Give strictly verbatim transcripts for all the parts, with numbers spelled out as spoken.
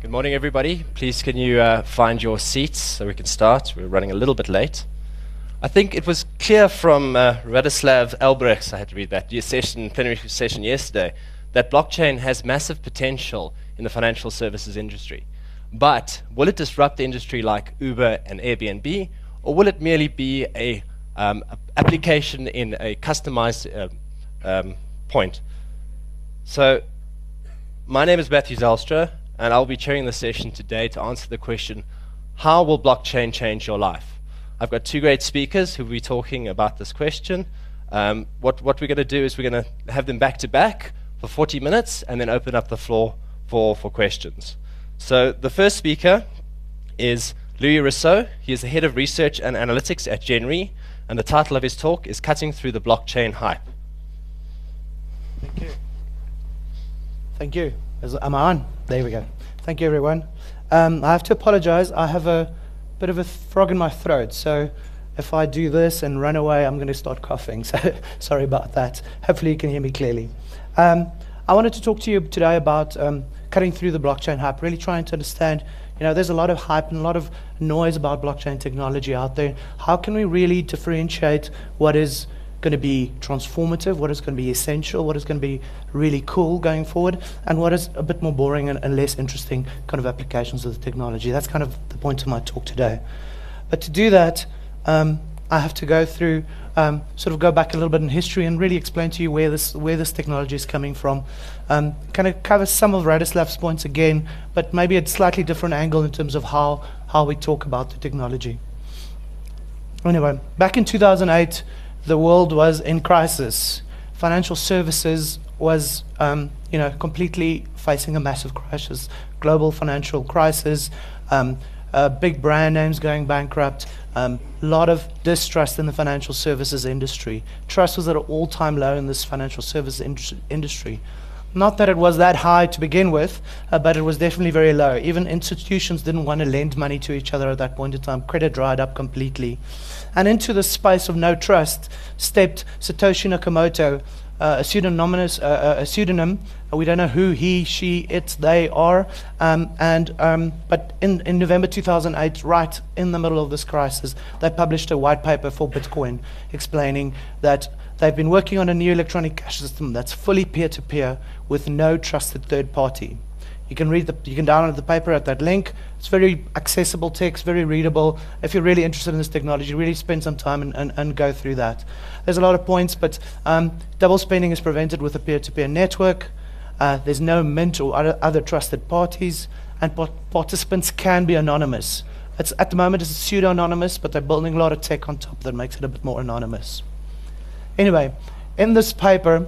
Good morning, everybody. Please can you uh, find your seats so we can start? We're running a little bit late. I think it was clear from uh, Radislav Albrecht's, I had to read that, session, plenary session yesterday, that blockchain has massive potential in the financial services industry. But will it disrupt the industry like Uber and Airbnb, or will it merely be a, um, a application in a customized uh, um, point? So, my name is Matthew Zelstra, and I'll be chairing the session today to answer the question, how will blockchain change your life? I've got two great speakers who will be talking about this question. Um, what, what we're going to do is we're going to have them back to back for forty minutes and then open up the floor for, for questions. So the first speaker is Louis Rousseau. He is the head of research and analytics at Genre, and the title of his talk is Cutting Through the Blockchain Hype. Thank you. Thank you. Is, am I on? There we go. Thank you, everyone. Um, I have to apologize. I have a bit of a frog in my throat, so if I do this and run away, I'm going to start coughing. So sorry about that. Hopefully you can hear me clearly. Um, I wanted to talk to you today about um, cutting through the blockchain hype, really trying to understand, you know, there's a lot of hype and a lot of noise about blockchain technology out there. How can we really differentiate what is going to be transformative, what is going to be essential, what is going to be really cool going forward, and what is a bit more boring and, and less interesting kind of applications of the technology. That's kind of the point of my talk today. But to do that, um, I have to go through, um, sort of go back a little bit in history and really explain to you where this where this technology is coming from. Um, kind of cover some of Radislav's points again, but maybe a slightly different angle in terms of how, how we talk about the technology. Anyway, back in two thousand eight, the world was in crisis. Financial services was, um, you know, completely facing a massive crisis. Global financial crisis, um, uh, big brand names going bankrupt, a um, lot of distrust in the financial services industry. Trust was at an all-time low in this financial services industry. industry. Not that it was that high to begin with, uh, but it was definitely very low. Even institutions didn't want to lend money to each other at that point in time. Credit dried up completely. And into the space of no trust stepped Satoshi Nakamoto, uh, a pseudonymous, uh, a pseudonym. We don't know who he, she, it, they are. Um, and um, but in, in November two thousand eight, right in the middle of this crisis, they published a white paper for Bitcoin explaining that they've been working on a new electronic cash system that's fully peer-to-peer with no trusted third party. You can read the, you can download the paper at that link. It's very accessible text, very readable. If you're really interested in this technology, really spend some time and, and, and go through that. There's a lot of points, but um, double spending is prevented with a peer-to-peer network. Uh, there's no mint or other, other trusted parties, and part participants can be anonymous. It's, at the moment, it's pseudo-anonymous, but they're building a lot of tech on top that makes it a bit more anonymous. Anyway, in this paper,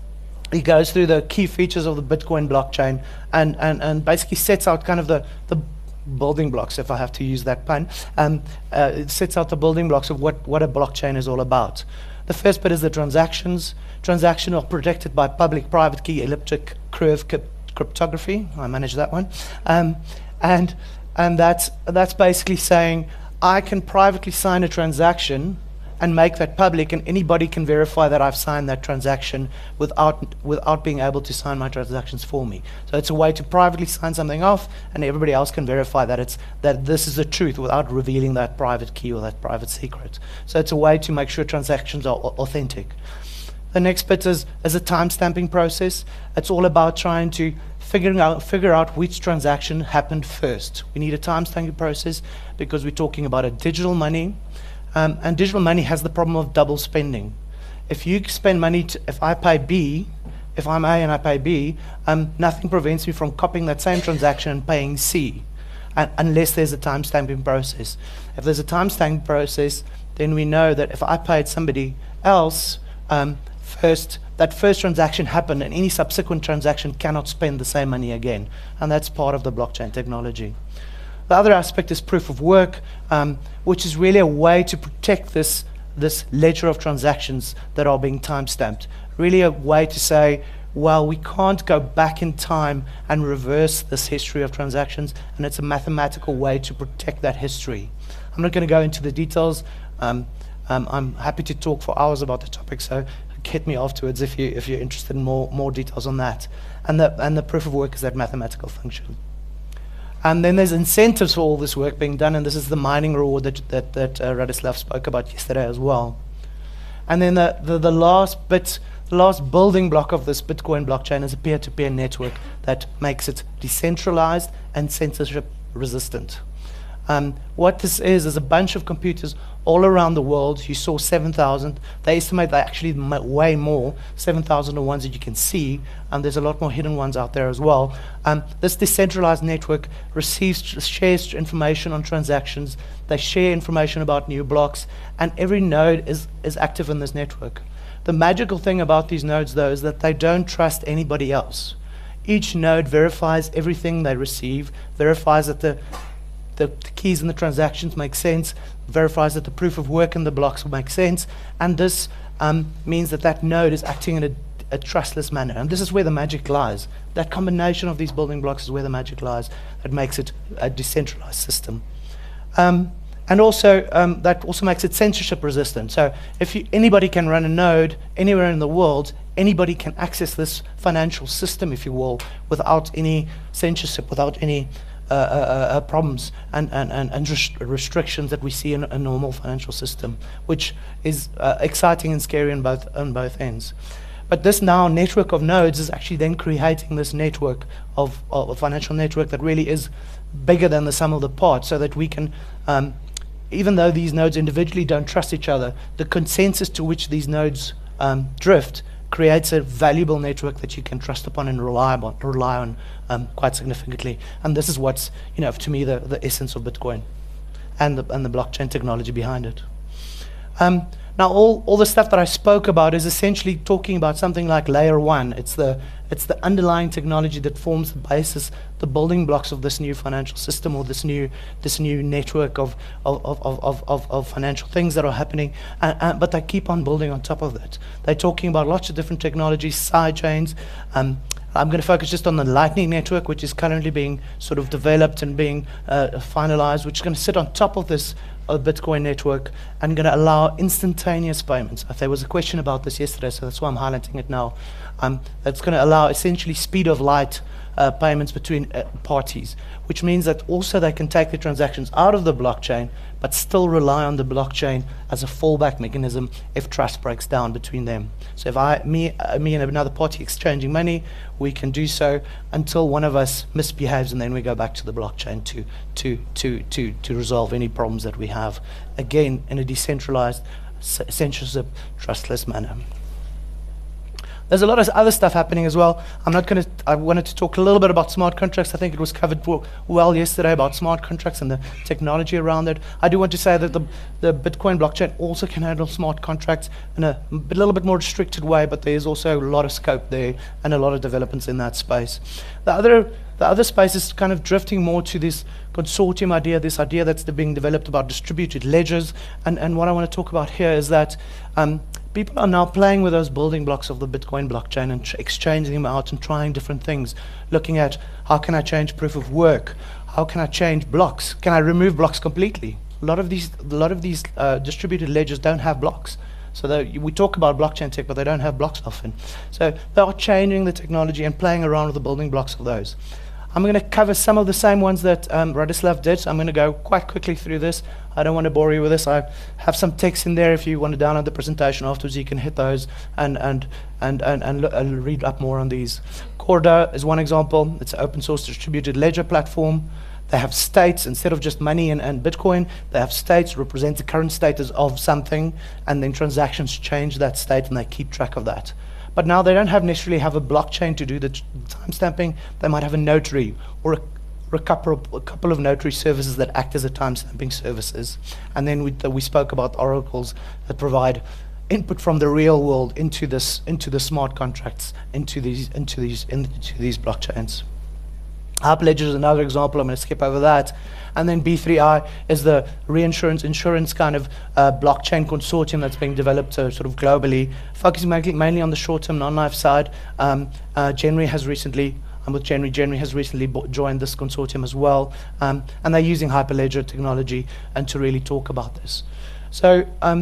he goes through the key features of the Bitcoin blockchain and, and, and basically sets out kind of the, the building blocks, if I have to use that pun. Um, uh, it sets out the building blocks of what, what a blockchain is all about. The first bit is the transactions. Transactions are protected by public-private key elliptic curve cryptography. I manage that one. Um, and and that's, that's basically saying I can privately sign a transaction and make that public, and anybody can verify that I've signed that transaction without without being able to sign my transactions for me. So it's a way to privately sign something off, and everybody else can verify that it's that this is the truth without revealing that private key or that private secret. So it's a way to make sure transactions are authentic. The next bit is, is a time-stamping process. It's all about trying to figuring out figure out which transaction happened first. We need a time-stamping process because we're talking about a digital money. Um, and digital money has the problem of double spending. If you spend money, to, if I pay B, if I'm A and I pay B, um, nothing prevents me from copying that same transaction and paying C, uh, unless there's a time-stamping process. If there's a time-stamping process, then we know that if I paid somebody else um, first, that first transaction happened, and any subsequent transaction cannot spend the same money again. And that's part of the blockchain technology. The other aspect is proof of work, um, which is really a way to protect this, this ledger of transactions that are being time-stamped. Really a way to say, well, we can't go back in time and reverse this history of transactions, and it's a mathematical way to protect that history. I'm not going to go into the details. Um, um, I'm happy to talk for hours about the topic, so hit me afterwards if, you, if you're interested in more, more details on that. And the, and the proof of work is that mathematical function. And then there's incentives for all this work being done, and this is the mining reward that, that, that uh, Radislav spoke about yesterday as well. And then the, the, the last bit, the last building block of this Bitcoin blockchain is a peer-to-peer network that makes it decentralized and censorship resistant. Um, what this is is a bunch of computers all around the world. You saw seven thousand. They estimate that actually m way more, seven thousand are ones that you can see, and there's a lot more hidden ones out there as well. Um, this decentralized network receives, shares information on transactions. They share information about new blocks, and every node is, is active in this network. The magical thing about these nodes, though, is that they don't trust anybody else. Each node verifies everything they receive, verifies that the The, the keys in the transactions make sense, verifies that the proof of work in the blocks will make sense, and this um, means that that node is acting in a, a trustless manner. And this is where the magic lies. That combination of these building blocks is where the magic lies. That makes it a decentralized system. Um, and also, um, that also makes it censorship resistant. So if you, anybody can run a node anywhere in the world, anybody can access this financial system, if you will, without any censorship, without any Uh, uh, uh, problems and, and, and, and rest restrictions that we see in a normal financial system, which is uh, exciting and scary on both, on both ends. But this now network of nodes is actually then creating this network of, of a financial network that really is bigger than the sum of the parts, so that we can, um, even though these nodes individually don't trust each other, the consensus to which these nodes um, drift creates a valuable network that you can trust upon and rely on, rely on um, quite significantly. And this is what's, you know, to me, the, the essence of Bitcoin and the, and the blockchain technology behind it. Um, now, all, all the stuff that I spoke about is essentially talking about something like layer one. It's the, it's the underlying technology that forms the basis, the building blocks of this new financial system, or this new, this new network of, of, of, of, of, of financial things that are happening. Uh, uh, but they keep on building on top of that. They're talking about lots of different technologies, side chains. Um, I'm going to focus just on the Lightning Network, which is currently being sort of developed and being uh, finalized, which is going to sit on top of this uh, Bitcoin network and going to allow instantaneous payments. Uh, There was a question about this yesterday, so that's why I'm highlighting it now. Um, that's going to allow essentially speed of light uh, payments between uh, parties, which means that also they can take the transactions out of the blockchain, but still rely on the blockchain as a fallback mechanism if trust breaks down between them. So if I, me, uh, me and another party exchanging money, we can do so until one of us misbehaves, and then we go back to the blockchain to, to, to, to, to resolve any problems that we have, again, in a decentralized, censorship, trustless manner. There's a lot of other stuff happening as well. I'm not going to, I wanted to talk a little bit about smart contracts. I think it was covered well yesterday about smart contracts and the technology around it. I do want to say that the, the Bitcoin blockchain also can handle smart contracts in a, a little bit more restricted way, but there is also a lot of scope there and a lot of developments in that space. The other, the other space is kind of drifting more to this consortium idea, this idea that's being developed about distributed ledgers. And, and what I want to talk about here is that um, people are now playing with those building blocks of the Bitcoin blockchain and exchanging them out and trying different things, looking at how can I change proof of work, how can I change blocks, can I remove blocks completely? A lot of these, a lot of these uh, distributed ledgers don't have blocks. So we talk about blockchain tech, but they don't have blocks often. So they are changing the technology and playing around with the building blocks of those. I'm going to cover some of the same ones that um, Radislav did, so I'm going to go quite quickly through this. I don't want to bore you with this. I have some text in there. If you want to download the presentation afterwards, you can hit those and, and, and, and, and, and read up more on these. Corda is one example. It's an open source distributed ledger platform. They have states instead of just money and, and Bitcoin. They have states represent the current status of something, and then transactions change that state, and they keep track of that. But now they don't have necessarily have a blockchain to do the timestamping. They might have a notary or a, or a, couple, a couple of notary services that act as a timestamping services. And then we, uh, we spoke about oracles that provide input from the real world into this, into the smart contracts, into these, into these, into these blockchains. Hyperledger is another example. I'm going to skip over that. And then B three I is the reinsurance, insurance kind of uh, blockchain consortium that's being developed uh, sort of globally, focusing mainly, mainly on the short-term non-life side. Um, uh, Genry has recently, I'm with Genry, Genry has recently joined this consortium as well. Um, and they're using Hyperledger technology and to really talk about this. So um,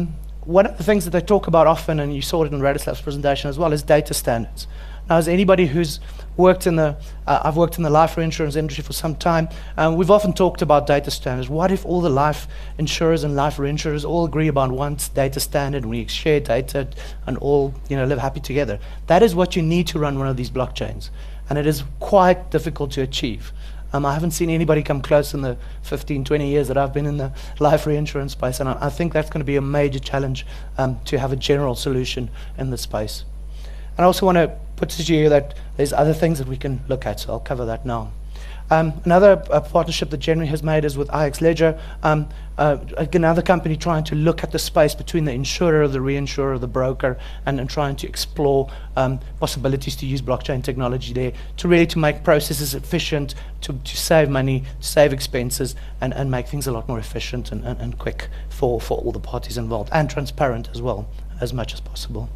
one of the things that they talk about often, and you saw it in Radislav's presentation as well, is data standards. Now, as anybody who's worked in the, uh, I've worked in the life reinsurance industry for some time, um, we've often talked about data standards. What if all the life insurers and life reinsurers all agree about one data standard, and we share data and all, you know, live happy together? That is what you need to run one of these blockchains, and it is quite difficult to achieve. Um, I haven't seen anybody come close in the fifteen, twenty years that I've been in the life reinsurance space, and I, I think that's going to be a major challenge um, to have a general solution in this space. And I also want to put to you that there's other things that we can look at, so I'll cover that now. Um, another uh, partnership that January has made is with I X Ledger, um, uh, another company trying to look at the space between the insurer, the reinsurer, the broker, and, and trying to explore um, possibilities to use blockchain technology there to really to make processes efficient, to, to save money, save expenses, and, and make things a lot more efficient and, and, and quick for, for all the parties involved, and transparent as well, as much as possible.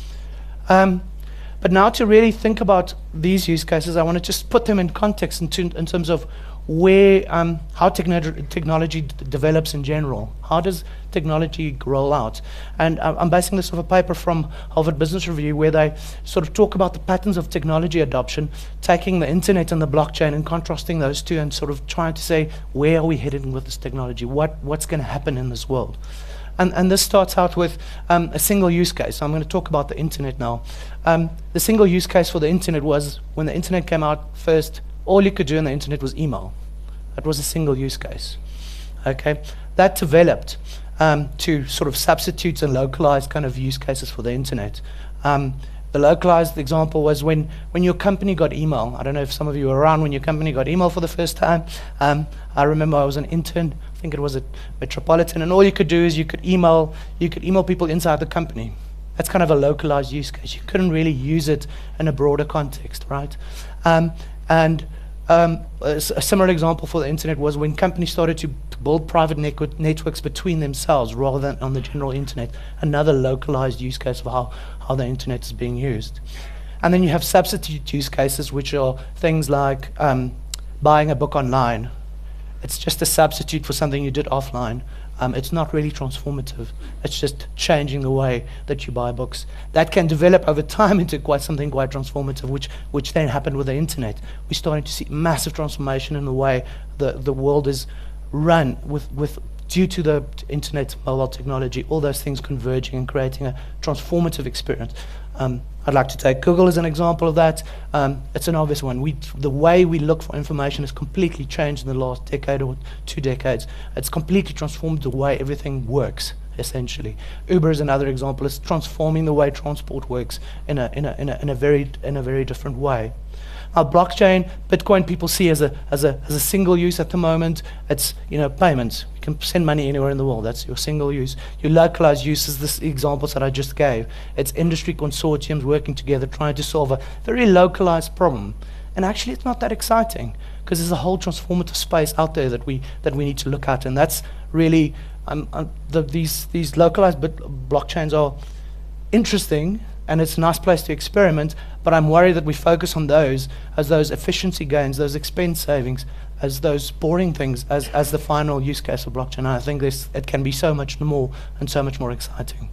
Um, But now to really think about these use cases, I want to just put them in context in, in terms of where, um, how techno technology d develops in general. How does technology roll out? And uh, I'm basing this off a paper from Harvard Business Review where they sort of talk about the patterns of technology adoption, taking the internet and the blockchain and contrasting those two and sort of trying to say, where are we headed with this technology? What, what's going to happen in this world? And, and this starts out with um, a single use case. So I'm going to talk about the internet now. Um, the single use case for the internet was when the internet came out first, all you could do on the internet was email. That was a single use case. Okay, that developed um, to sort of substitutes and localized kind of use cases for the internet. Um, the localized example was when, when your company got email. I don't know if some of you were around when your company got email for the first time. Um, I remember I was an intern. I think it was at Metropolitan, and all you could do is you could email you could email people inside the company. That's kind of a localized use case. You couldn't really use it in a broader context, right? Um, and um, a, a similar example for the internet was when companies started to build private networks between themselves rather than on the general internet. Another localized use case of how, how the internet is being used. And then you have substitute use cases, which are things like um, buying a book online. It's just a substitute for something you did offline. Um, it's not really transformative. It's just changing the way that you buy books. That can develop over time into quite something quite transformative, which which then happened with the internet. We're starting to see massive transformation in the way the, the world is run with, with due to the internet, mobile technology, all those things converging and creating a transformative experience. Um, I'd like to take Google as an example of that. Um, it's an obvious one. We, the way we look for information has completely changed in the last decade or two decades. It's completely transformed the way everything works, essentially. Uber is another example. It's transforming the way transport works in a, in a, in a, in a, very, in a very different way. Now, blockchain, Bitcoin, people see as a, as a, as a single use at the moment. It's, you know, payments. You can send money anywhere in the world. That's your single use. Your localized use is the examples that I just gave. It's industry consortiums working together, trying to solve a very localized problem. And actually, it's not that exciting because there's a whole transformative space out there that we that we need to look at. And that's really um, uh, the, these these localized bit blockchains are interesting. And it's a nice place to experiment, but I'm worried that we focus on those as those efficiency gains, those expense savings, as those boring things, as, as the final use case of blockchain. And I think this, it can be so much more and so much more exciting.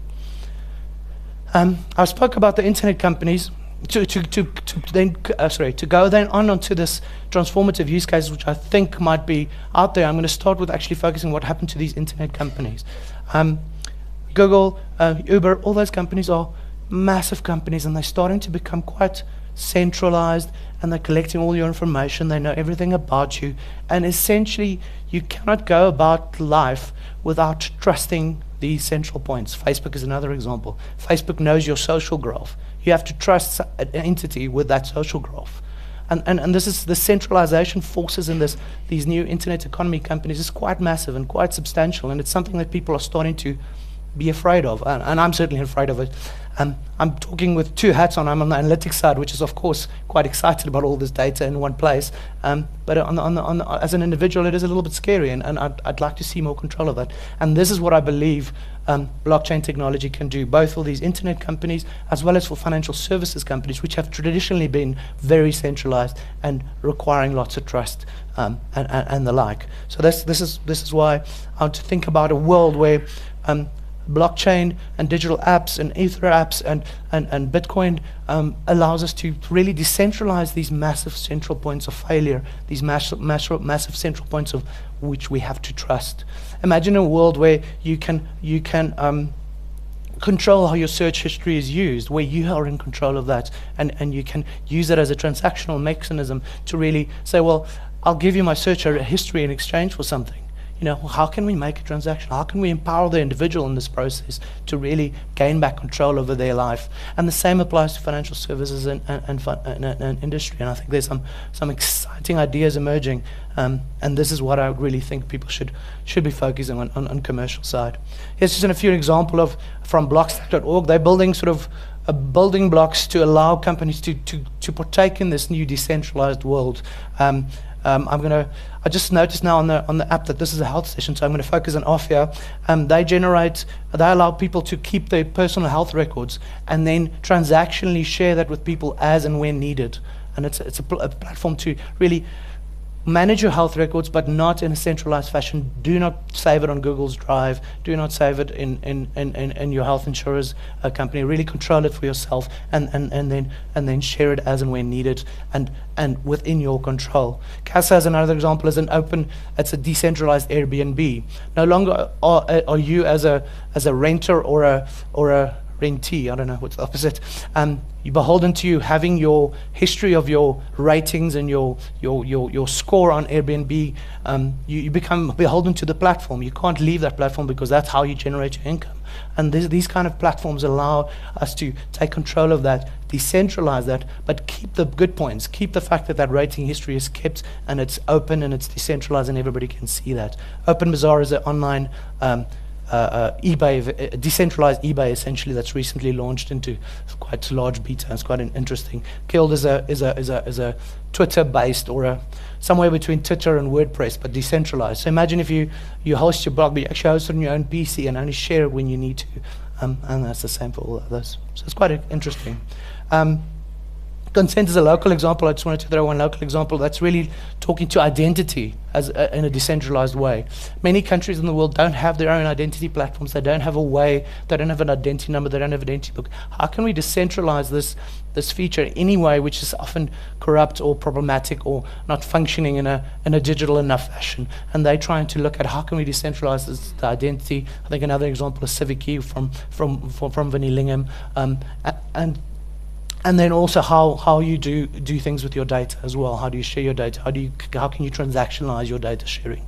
Um, I spoke about the internet companies. To, to, to, to, then, uh, sorry, to go then on onto this transformative use cases, which I think might be out there, I'm going to start with actually focusing on what happened to these internet companies. Um, Google, uh, Uber, all those companies are massive companies, and they're starting to become quite centralized, and they're collecting all your information. They know everything about you, and essentially you cannot go about life without trusting these central points. Facebook is another example. Facebook knows your social graph. You have to trust an entity with that social graph. And, and, and this is the centralization forces in this, these new internet economy companies is quite massive and quite substantial, and it's something that people are starting to be afraid of, and, and I'm certainly afraid of it. Um, I'm talking with two hats on. I'm on the analytics side, which is of course quite excited about all this data in one place. Um, but on the, on the, on the, as an individual, it is a little bit scary, and, and I'd, I'd like to see more control of that. And this is what I believe um, blockchain technology can do, both for these internet companies as well as for financial services companies, which have traditionally been very centralized and requiring lots of trust um, and, and, and the like. So this, this is this is why I want to think about a world where Um, blockchain and digital apps and Ether apps and, and, and Bitcoin um, allows us to really decentralize these massive central points of failure, these massive, massive, massive central points of which we have to trust. Imagine a world where you can, you can um, control how your search history is used, where you are in control of that, and, and you can use it as a transactional mechanism to really say, well, I'll give you my search history in exchange for something. You know, how can we make a transaction? How can we empower the individual in this process to really gain back control over their life? And the same applies to financial services and, and, and, fun, and, and industry. And I think there's some, some exciting ideas emerging. Um, and this is what I really think people should, should be focusing on, on, on commercial side. Here's just a few examples of from Blockstack dot org. They're building sort of uh, building blocks to allow companies to, to, to partake in this new decentralized world. Um, Um, I'm gonna. I just noticed now on the on the app that this is a health session, so I'm going to focus on Afia. Um, they generate. They allow people to keep their personal health records and then transactionally share that with people as and when needed. And it's a, it's a, pl a platform to really manage your health records, but not in a centralized fashion. Do not save it on Google's Drive. Do not save it in in, in, in, in your health insurer's uh, company. Really control it for yourself, and, and, and then and then share it as and when needed, and and within your control. Casa, as another example, is an open. It's a decentralized Airbnb. No longer are, are you as a as a renter or a or a rentee, I don't know what's the opposite, um, you're beholden to you having your history of your ratings and your your your, your score on Airbnb. Um, you, you become beholden to the platform. You can't leave that platform because that's how you generate your income. And this, these kind of platforms allow us to take control of that, decentralize that, but keep the good points, keep the fact that that rating history is kept and it's open and it's decentralized and everybody can see that. OpenBazaar is an online um, Uh, uh, eBay, a decentralized eBay essentially that's recently launched into quite large beta. It's quite an interesting. Killed is a is a is a is a Twitter-based or a somewhere between Twitter and WordPress, but decentralized. So imagine if you you host your blog, but you actually host it on your own P C and only share it when you need to, um, and that's the same for all others. So it's quite interesting. Um, Consent is a local example. I just wanted to throw one local example that's really talking to identity as a, in a decentralized way. Many countries in the world don't have their own identity platforms. They don't have a way. They don't have an identity number. They don't have an identity book. How can we decentralize this this feature in any way which is often corrupt or problematic or not functioning in a in a digital enough fashion? And they're trying to look at how can we decentralize this, the identity. I think another example is CivicKey from from from, from Vinnie Lingham, um, and. And then also how, how you do, do things with your data as well. How do you share your data? How, do you, how can you transactionalize your data sharing?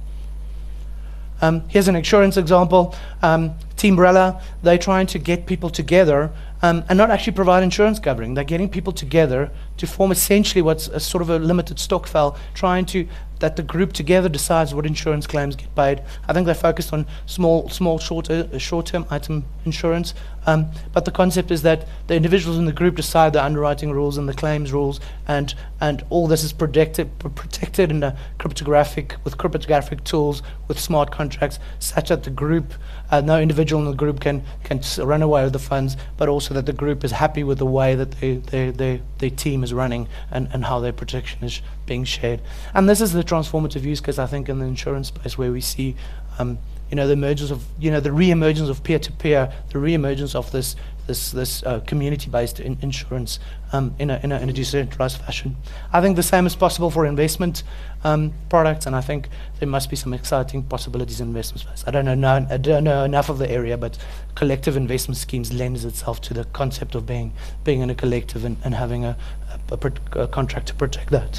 Um, here's an insurance example. Um, Teambrella, they're trying to get people together um, and not actually provide insurance covering. They're getting people together to form essentially what's a sort of a limited stokvel, trying to that the group together decides what insurance claims get paid. I think they're focused on small, small, shorter, uh, short-term item insurance. Um, but the concept is that the individuals in the group decide the underwriting rules and the claims rules, and and all this is protected, protected in a cryptographic with cryptographic tools with smart contracts, such that the group, uh, no individual in the group can can run away with the funds, but also that the group is happy with the way that they, they, they, their team is running and, and how their protection is being shared. And this is the transformative use case, I think, in the insurance space, where we see um, you know, the emergence of, you know, the re-emergence of peer-to-peer, the re-emergence of this this this uh, community-based in insurance um, in a in a in a decentralized fashion. I think the same is possible for investment um, products, and I think there must be some exciting possibilities in investment space. I don't know, no, I don't know enough of the area, but collective investment schemes lends itself to the concept of being being in a collective and, and having a, a, a, a contract to protect that.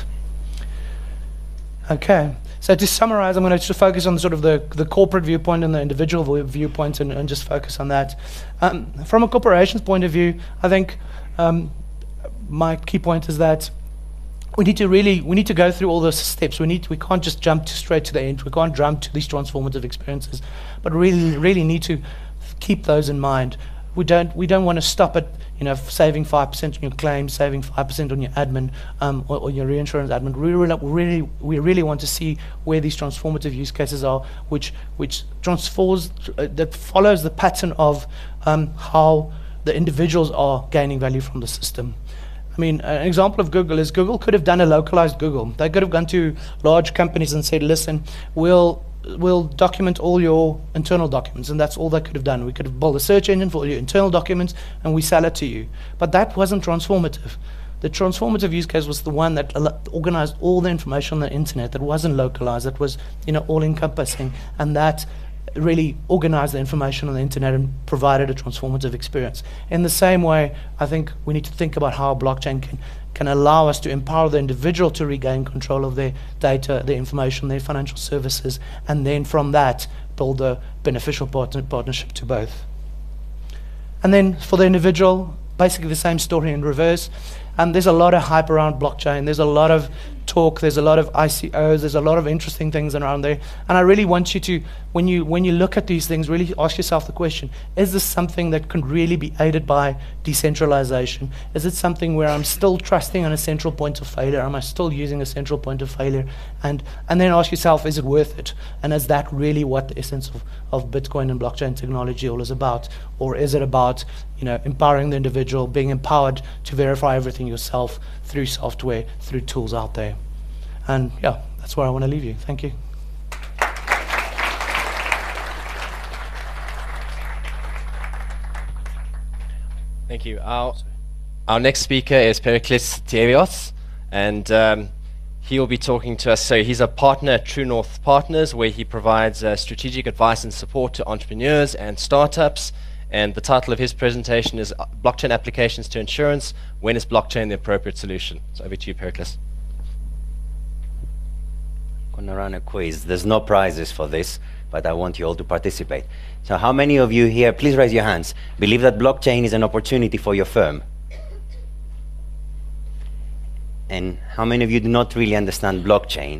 Okay, so to summarize, I'm going to just focus on sort of the, the corporate viewpoint and the individual viewpoint and, and just focus on that. Um, from a corporation's point of view, I think um, my key point is that we need to really, we need to go through all those steps. We need, we can't just jump to straight to the end. We can't jump to these transformative experiences, but really, really need to keep those in mind. We don't, we don't want to stop at, you know, saving five percent on your claims, saving five percent on your admin um, or, or your reinsurance admin. We really, really, we really want to see where these transformative use cases are, which, which transforms, uh, that follows the pattern of um, how the individuals are gaining value from the system. I mean, an example of Google is Google could have done a localized Google. They could have gone to large companies and said, listen, we'll will document all your internal documents, and that's all they could have done. We could have built a search engine for all your internal documents, and we sell it to you. But that wasn't transformative. The transformative use case was the one that organized all the information on the internet, that wasn't localized, that was, you know, all-encompassing, and that really organized the information on the internet and provided a transformative experience. In the same way, I think we need to think about how blockchain can, can allow us to empower the individual to regain control of their data, their information, their financial services, and then from that, build a beneficial partner, partnership to both. And then for the individual, basically the same story in reverse. Um, there's a lot of hype around blockchain. There's a lot of talk. There's a lot of I C Os. There's a lot of interesting things around there. And I really want you to, when you when you look at these things, really ask yourself the question: is this something that can really be aided by decentralization? Is it something where I'm still trusting on a central point of failure? Am I still using a central point of failure? And and then ask yourself: is it worth it? And is that really what the essence of, of Bitcoin and blockchain technology all is about? Or is it about, you know, empowering the individual, being empowered to verify everything yourself through software, through tools out there? And yeah, that's where I want to leave you. Thank you. Thank you. Our, our next speaker is Pericles Tievios, and um, he will be talking to us. So he's a partner at True North Partners, where he provides uh, strategic advice and support to entrepreneurs and startups. And the title of his presentation is Blockchain Applications to Insurance. When is blockchain the appropriate solution? So over to you, Pericles. I'm going to run a quiz. There's no prizes for this, but I want you all to participate. So how many of you here, please raise your hands, believe that blockchain is an opportunity for your firm? And how many of you do not really understand blockchain?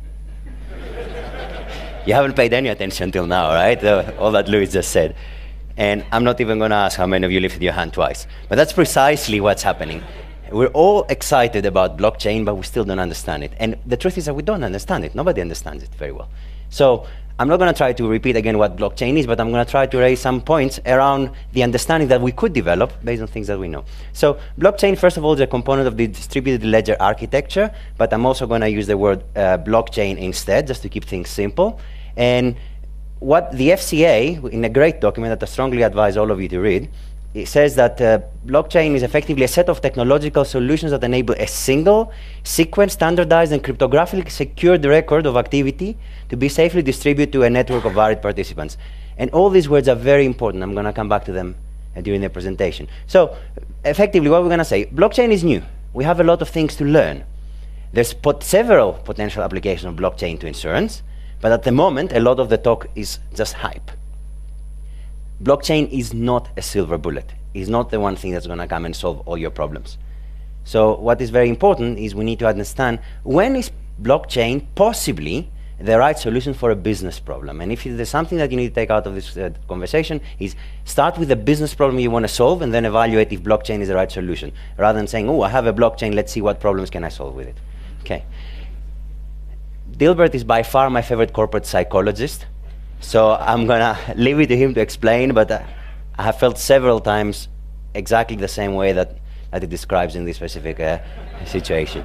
You haven't paid any attention till now, right? Uh, all that Louis just said. And I'm not even going to ask how many of you lifted your hand twice. But that's precisely what's happening. We're all excited about blockchain, but we still don't understand it. And the truth is that we don't understand it. Nobody understands it very well. So I'm not going to try to repeat again what blockchain is, but I'm going to try to raise some points around the understanding that we could develop based on things that we know. So blockchain, first of all, is a component of the distributed ledger architecture, but I'm also going to use the word uh, blockchain instead, just to keep things simple. And what the F C A, in a great document that I strongly advise all of you to read, it says that uh, blockchain is effectively a set of technological solutions that enable a single, sequenced, standardized, and cryptographically secured record of activity to be safely distributed to a network of varied participants. And all these words are very important. I'm going to come back to them uh, during the presentation. So, effectively, what we're going to say, blockchain is new. We have a lot of things to learn. There's pot several potential applications of blockchain to insurance, but at the moment, a lot of the talk is just hype. Blockchain is not a silver bullet. It's not the one thing that's going to come and solve all your problems. So what is very important is we need to understand, when is blockchain possibly the right solution for a business problem? And if there's something that you need to take out of this uh, conversation, is start with the business problem you want to solve and then evaluate if blockchain is the right solution, rather than saying, oh, I have a blockchain, let's see what problems can I solve with it. Okay. Dilbert is by far my favorite corporate psychologist. So I'm going to leave it to him to explain, but uh, I have felt several times exactly the same way that, that he describes in this specific uh, situation.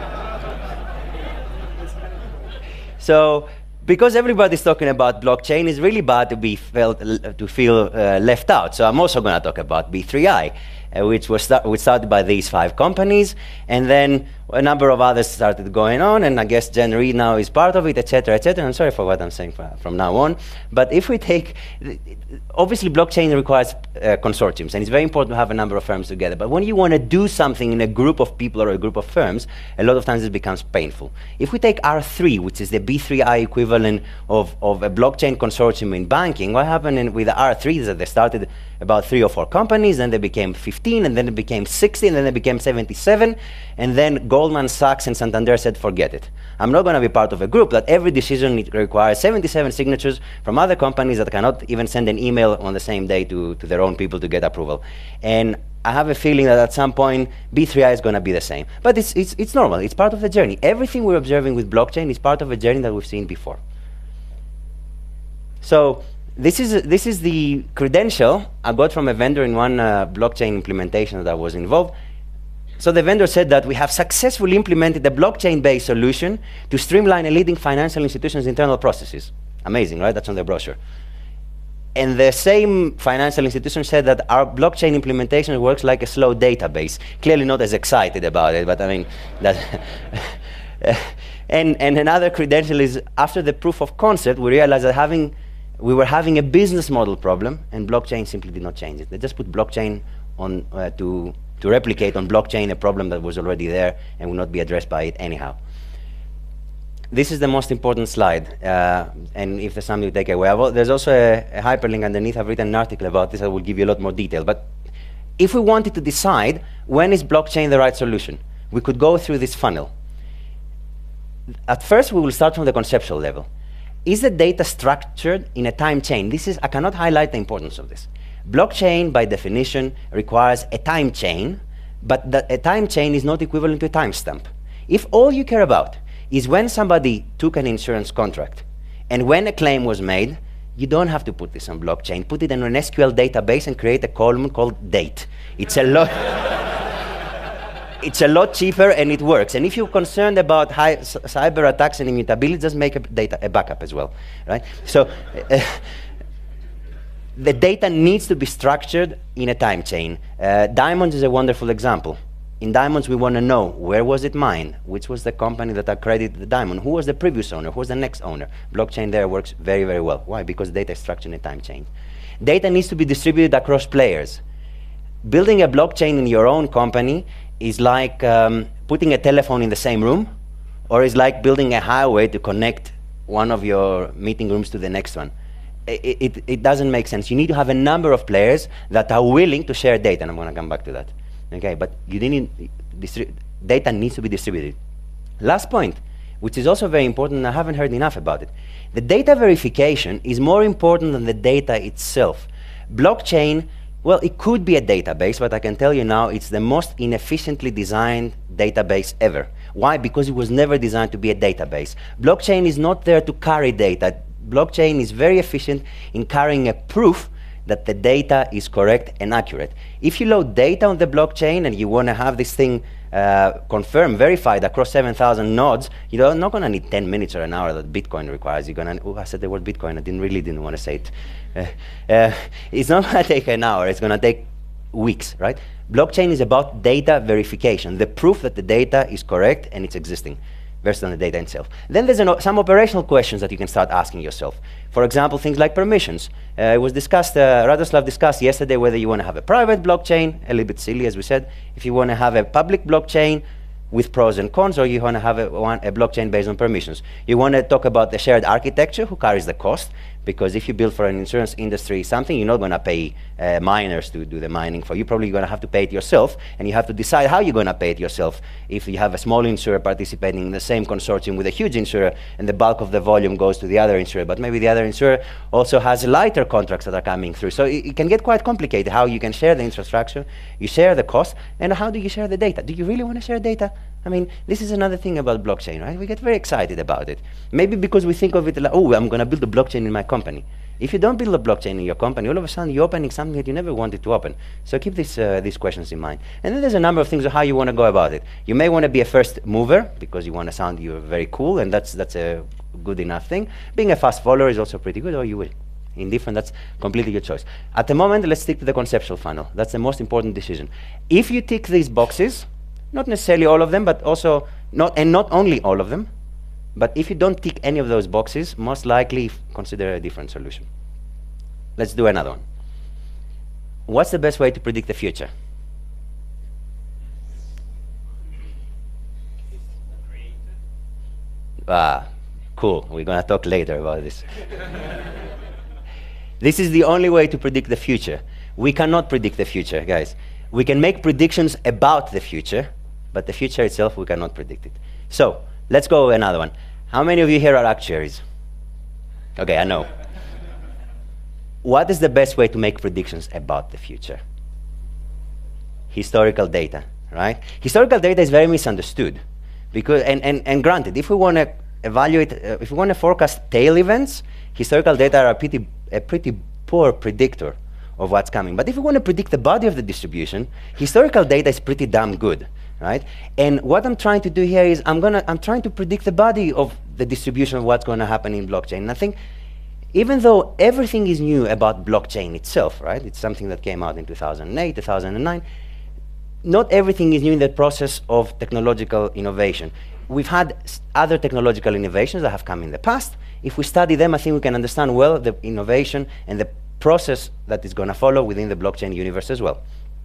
So, because everybody's talking about blockchain, it's really bad to be felt to feel uh, left out. So I'm also going to talk about B three I, uh, which was start which started by these five companies, and then a number of others started going on, and I guess Jen Reed now is part of it, et cetera, et cetera. I'm sorry for what I'm saying from, from now on, but if we take, obviously blockchain requires uh, consortiums, and it's very important to have a number of firms together, but when you want to do something in a group of people or a group of firms, a lot of times it becomes painful. If we take R three, which is the B three I equivalent of, of a blockchain consortium in banking, what happened in, with the R three is that they started about three or four companies, then they became fifteen, and then it became sixty, and then they became seventy-seven, and then Goldman Sachs and Santander said, forget it. I'm not going to be part of a group that every decision requires seventy-seven signatures from other companies that cannot even send an email on the same day to, to their own people to get approval. And I have a feeling that at some point, B three I is going to be the same. But it's, it's, it's normal. It's part of the journey. Everything we're observing with blockchain is part of a journey that we've seen before. So this is, this is the credential I got from a vendor in one uh, blockchain implementation that I was involved. So the vendor said that we have successfully implemented a blockchain-based solution to streamline a leading financial institution's internal processes. Amazing, right? That's on the brochure. And the same financial institution said that our blockchain implementation works like a slow database. Clearly not as excited about it, but I mean, that and, and another credential is after the proof of concept, we realized that having, we were having a business model problem, and blockchain simply did not change it. They just put blockchain on uh, to, to replicate on blockchain a problem that was already there and will not be addressed by it anyhow. This is the most important slide, uh, and if there's something to take away, well, there's also a, a hyperlink underneath. I've written an article about this. I will give you a lot more detail. But if we wanted to decide when is blockchain the right solution, we could go through this funnel. At first, we will start from the conceptual level. Is the data structured in a time chain? This is, I cannot highlight the importance of this. Blockchain, by definition, requires a time chain, but the, a time chain is not equivalent to a timestamp. If all you care about is when somebody took an insurance contract and when a claim was made, you don't have to put this on blockchain. Put it in an S Q L database and create a column called date. It's a lot, it's a lot cheaper and it works. And if you're concerned about high cyber attacks and immutability, just make a, data, a backup as well, right? So uh, the data needs to be structured in a time chain. Uh, Diamonds is a wonderful example. In Diamonds, we want to know where was it mined, which was the company that accredited the diamond, who was the previous owner, who was the next owner. Blockchain there works very, very well. Why? Because data is structured in a time chain. Data needs to be distributed across players. Building a blockchain in your own company is like um, putting a telephone in the same room, or is like building a highway to connect one of your meeting rooms to the next one. It, it, it doesn't make sense. You need to have a number of players that are willing to share data, and I'm going to come back to that. Okay, but you didn't, data needs to be distributed. Last point, which is also very important, and I haven't heard enough about it. The data verification is more important than the data itself. Blockchain, well, it could be a database, but I can tell you now it's the most inefficiently designed database ever. Why? Because it was never designed to be a database. Blockchain is not there to carry data. Blockchain is very efficient in carrying a proof that the data is correct and accurate. If you load data on the blockchain and you want to have this thing uh, confirmed, verified across seven thousand nodes, you're not going to need ten minutes or an hour that Bitcoin requires. You're going to, oh, I said the word Bitcoin, I didn't really didn't want to say it. Uh, uh, it's not going to take an hour, it's going to take weeks, right? Blockchain is about data verification, the proof that the data is correct and it's existing, versus on the data itself. Then there's an, some operational questions that you can start asking yourself. For example, things like permissions. Uh, it was discussed, uh, Radoslav discussed yesterday whether you want to have a private blockchain, a little bit silly as we said, if you want to have a public blockchain with pros and cons, or you want to have a, one, a blockchain based on permissions. You want to talk about the shared architecture, who carries the cost, because if you build for an insurance industry something, you're not going to pay uh, miners to do the mining for you. You're probably going to have to pay it yourself, and you have to decide how you're going to pay it yourself. If you have a small insurer participating in the same consortium with a huge insurer, and the bulk of the volume goes to the other insurer, but maybe the other insurer also has lighter contracts that are coming through. So it, it can get quite complicated how you can share the infrastructure, you share the cost, and how do you share the data? Do you really want to share data? I mean, this is another thing about blockchain, right? We get very excited about it. Maybe because we think of it like, oh, I'm going to build a blockchain in my company. If you don't build a blockchain in your company, all of a sudden you're opening something that you never wanted to open. So keep this, uh, these questions in mind. And then there's a number of things of how you want to go about it. You may want to be a first mover because you want to sound you're very cool, and that's, that's a good enough thing. Being a fast follower is also pretty good, or you will. Indifferent, that's completely your choice. At the moment, let's stick to the conceptual funnel. That's the most important decision. If you tick these boxes, not necessarily all of them, but also, not, and not only all of them, but if you don't tick any of those boxes, most likely consider a different solution. Let's do another one. What's the best way to predict the future? Ah, cool. We're going to talk later about this. This is the only way to predict the future. We cannot predict the future, guys. We can make predictions about the future, but the future itself, we cannot predict it. So, let's go another one. How many of you here are actuaries? Okay, I know. What is the best way to make predictions about the future? Historical data, right? Historical data is very misunderstood. Because, and, and, and granted, if we want to evaluate, uh, if we want to forecast tail events, historical data are a pretty, a pretty poor predictor of what's coming. But if we want to predict the body of the distribution, historical data is pretty damn good. Right? And what I'm trying to do here is I'm gonna I'm trying to predict the body of the distribution of what's going to happen in blockchain. And I think even though everything is new about blockchain itself, right? It's something that came out in two thousand eight, two thousand nine. Not everything is new in the process of technological innovation. We've had other technological innovations that have come in the past. If we study them, I think we can understand well the innovation and the process that is going to follow within the blockchain universe as well.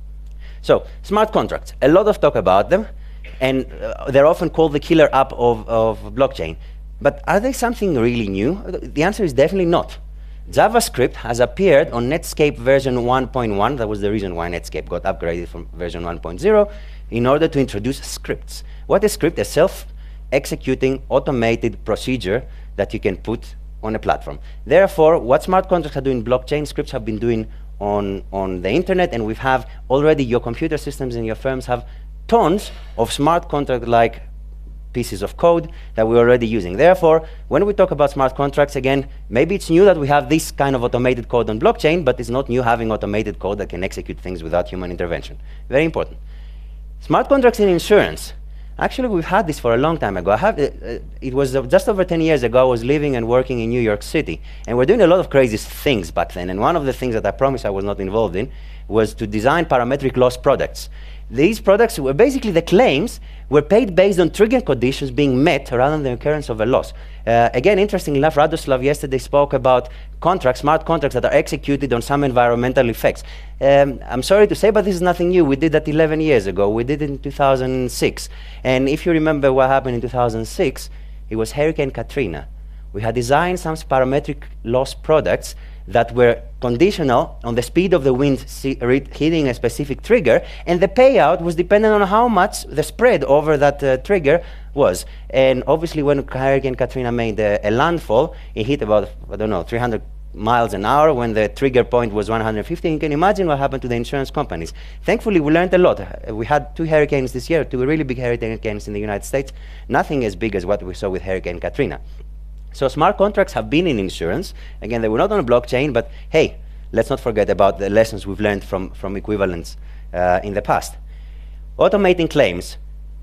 So, smart contracts. A lot of talk about them, and uh, they're often called the killer app of, of blockchain. But are they something really new? The answer is definitely not. JavaScript has appeared on Netscape version one point one. That was the reason why Netscape got upgraded from version one point zero in order to introduce scripts. What is script? A self-executing automated procedure that you can put on a platform. Therefore, what smart contracts are doing in blockchain, scripts have been doing on, on the internet, and we have already your computer systems and your firms have tons of smart contract-like pieces of code that we're already using. Therefore, when we talk about smart contracts, again, maybe it's new that we have this kind of automated code on blockchain, but it's not new having automated code that can execute things without human intervention. Very important. Smart contracts in insurance. Actually, we've had this for a long time ago. I have, uh, uh, it was uh, just over ten years ago. I was living and working in New York City, and we're doing a lot of crazy things back then. And one of the things that I promised I was not involved in was to design parametric loss products. These products were basically the claims were paid based on trigger conditions being met rather than the occurrence of a loss. Uh, again, interestingly enough, Radoslav yesterday spoke about contracts, smart contracts that are executed on some environmental effects. Um, I'm sorry to say, but this is nothing new. We did that eleven years ago. We did it in two thousand six. And if you remember what happened in two thousand six, it was Hurricane Katrina. We had designed some parametric loss products that were conditional on the speed of the wind hitting a specific trigger, and the payout was dependent on how much the spread over that uh, trigger was. And obviously, when Hurricane Katrina made uh, a landfall, it hit about, I don't know, three hundred miles an hour when the trigger point was one hundred fifty. You can imagine what happened to the insurance companies. Thankfully, we learned a lot. Uh, we had two hurricanes this year, two really big hurricanes in the United States, nothing as big as what we saw with Hurricane Katrina. So smart contracts have been in insurance. Again, they were not on a blockchain, but hey, let's not forget about the lessons we've learned from, from equivalents uh, in the past. Automating claims.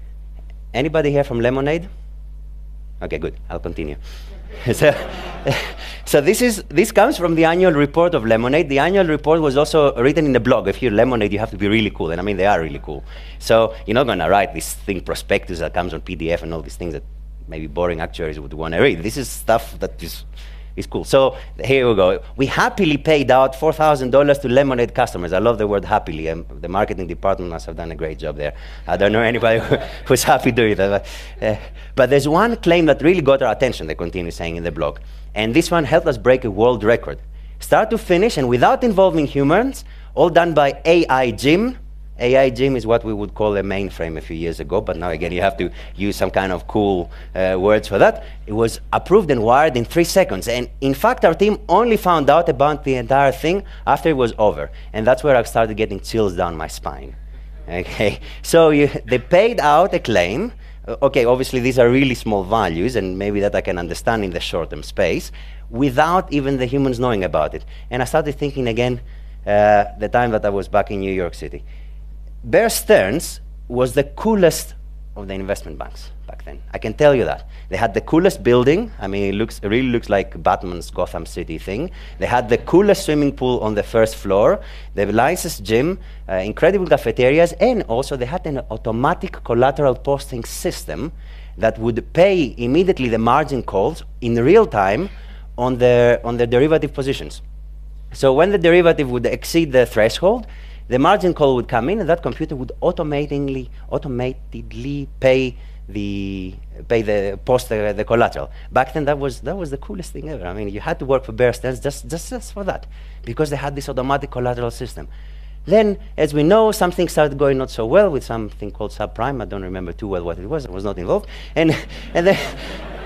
Anybody here from Lemonade? Okay, good, I'll continue. so so this, is, this comes from the annual report of Lemonade. The annual report was also written in a blog. If you're Lemonade, you have to be really cool, and I mean, they are really cool. So you're not gonna write this thing, prospectus that comes on P D F and all these things that maybe boring actuaries would want to read. This is stuff that is, is cool. So here we go. We happily paid out four thousand dollars to Lemonade customers. I love the word happily. Um, the marketing department must have done a great job there. I don't know anybody who, who's happy doing that. But, uh, but there's one claim that really got our attention, they continue saying in the blog. And this one helped us break a world record. Start to finish and without involving humans, all done by A I Jim. A I Jim is what we would call a mainframe a few years ago, but now again you have to use some kind of cool uh, words for that. It was approved and wired in three seconds. And in fact, our team only found out about the entire thing after it was over. And that's where I started getting chills down my spine. Okay, so you, they paid out a claim. Uh, okay, obviously these are really small values, and maybe that I can understand in the short-term space, without even the humans knowing about it. And I started thinking again, uh, the time that I was back in New York City. Bear Stearns was the coolest of the investment banks back then. I can tell you that. They had the coolest building. I mean, it, looks, it really looks like Batman's Gotham City thing. They had the coolest swimming pool on the first floor, the nicest gym, uh, incredible cafeterias, and also they had an automatic collateral posting system that would pay immediately the margin calls in real time on their, on their derivative positions. So when the derivative would exceed the threshold, the margin call would come in, and that computer would automatically, automatically pay the pay the post the, the collateral. Back then, that was that was the coolest thing ever. I mean, you had to work for Bear Stearns just, just just for that, because they had this automatic collateral system. Then, as we know, something started going not so well with something called subprime. I don't remember too well what it was. I was not involved, and and then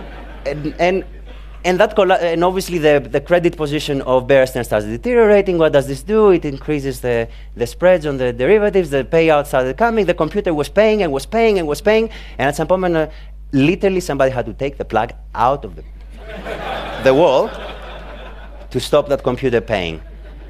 and. and And, that and obviously the, the credit position of Bear Stearns starts deteriorating. What does this do? It increases the, the spreads on the derivatives. The payouts started coming. The computer was paying and was paying and was paying. And at some point, uh, literally somebody had to take the plug out of the, the wall to stop that computer paying.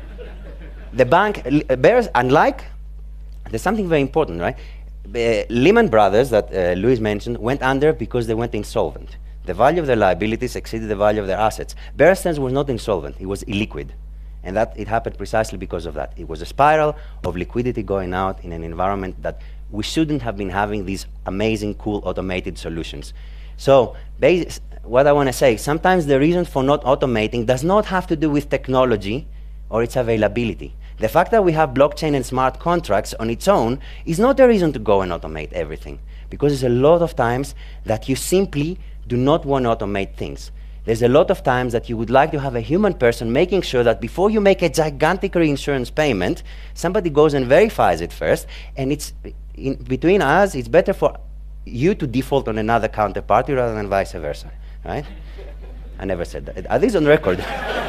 The bank, Bears, unlike, there's something very important, right? Uh, Lehman Brothers, that uh, Luis mentioned, went under because they went insolvent. The value of their liabilities exceeded the value of their assets. Bear Stearns was not insolvent, it was illiquid. And that it happened precisely because of that. It was a spiral of liquidity going out in an environment that we shouldn't have been having these amazing, cool, automated solutions. So what I want to say, sometimes the reason for not automating does not have to do with technology or its availability. The fact that we have blockchain and smart contracts on its own is not a reason to go and automate everything, because there's a lot of times that you simply do not want to automate things. There's a lot of times that you would like to have a human person making sure that before you make a gigantic reinsurance payment, somebody goes and verifies it first, and it's in between us, it's better for you to default on another counterparty rather than vice versa, right? I never said that. Are these on record?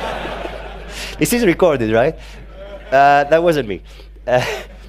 This is recorded, right? Uh, that wasn't me. Uh,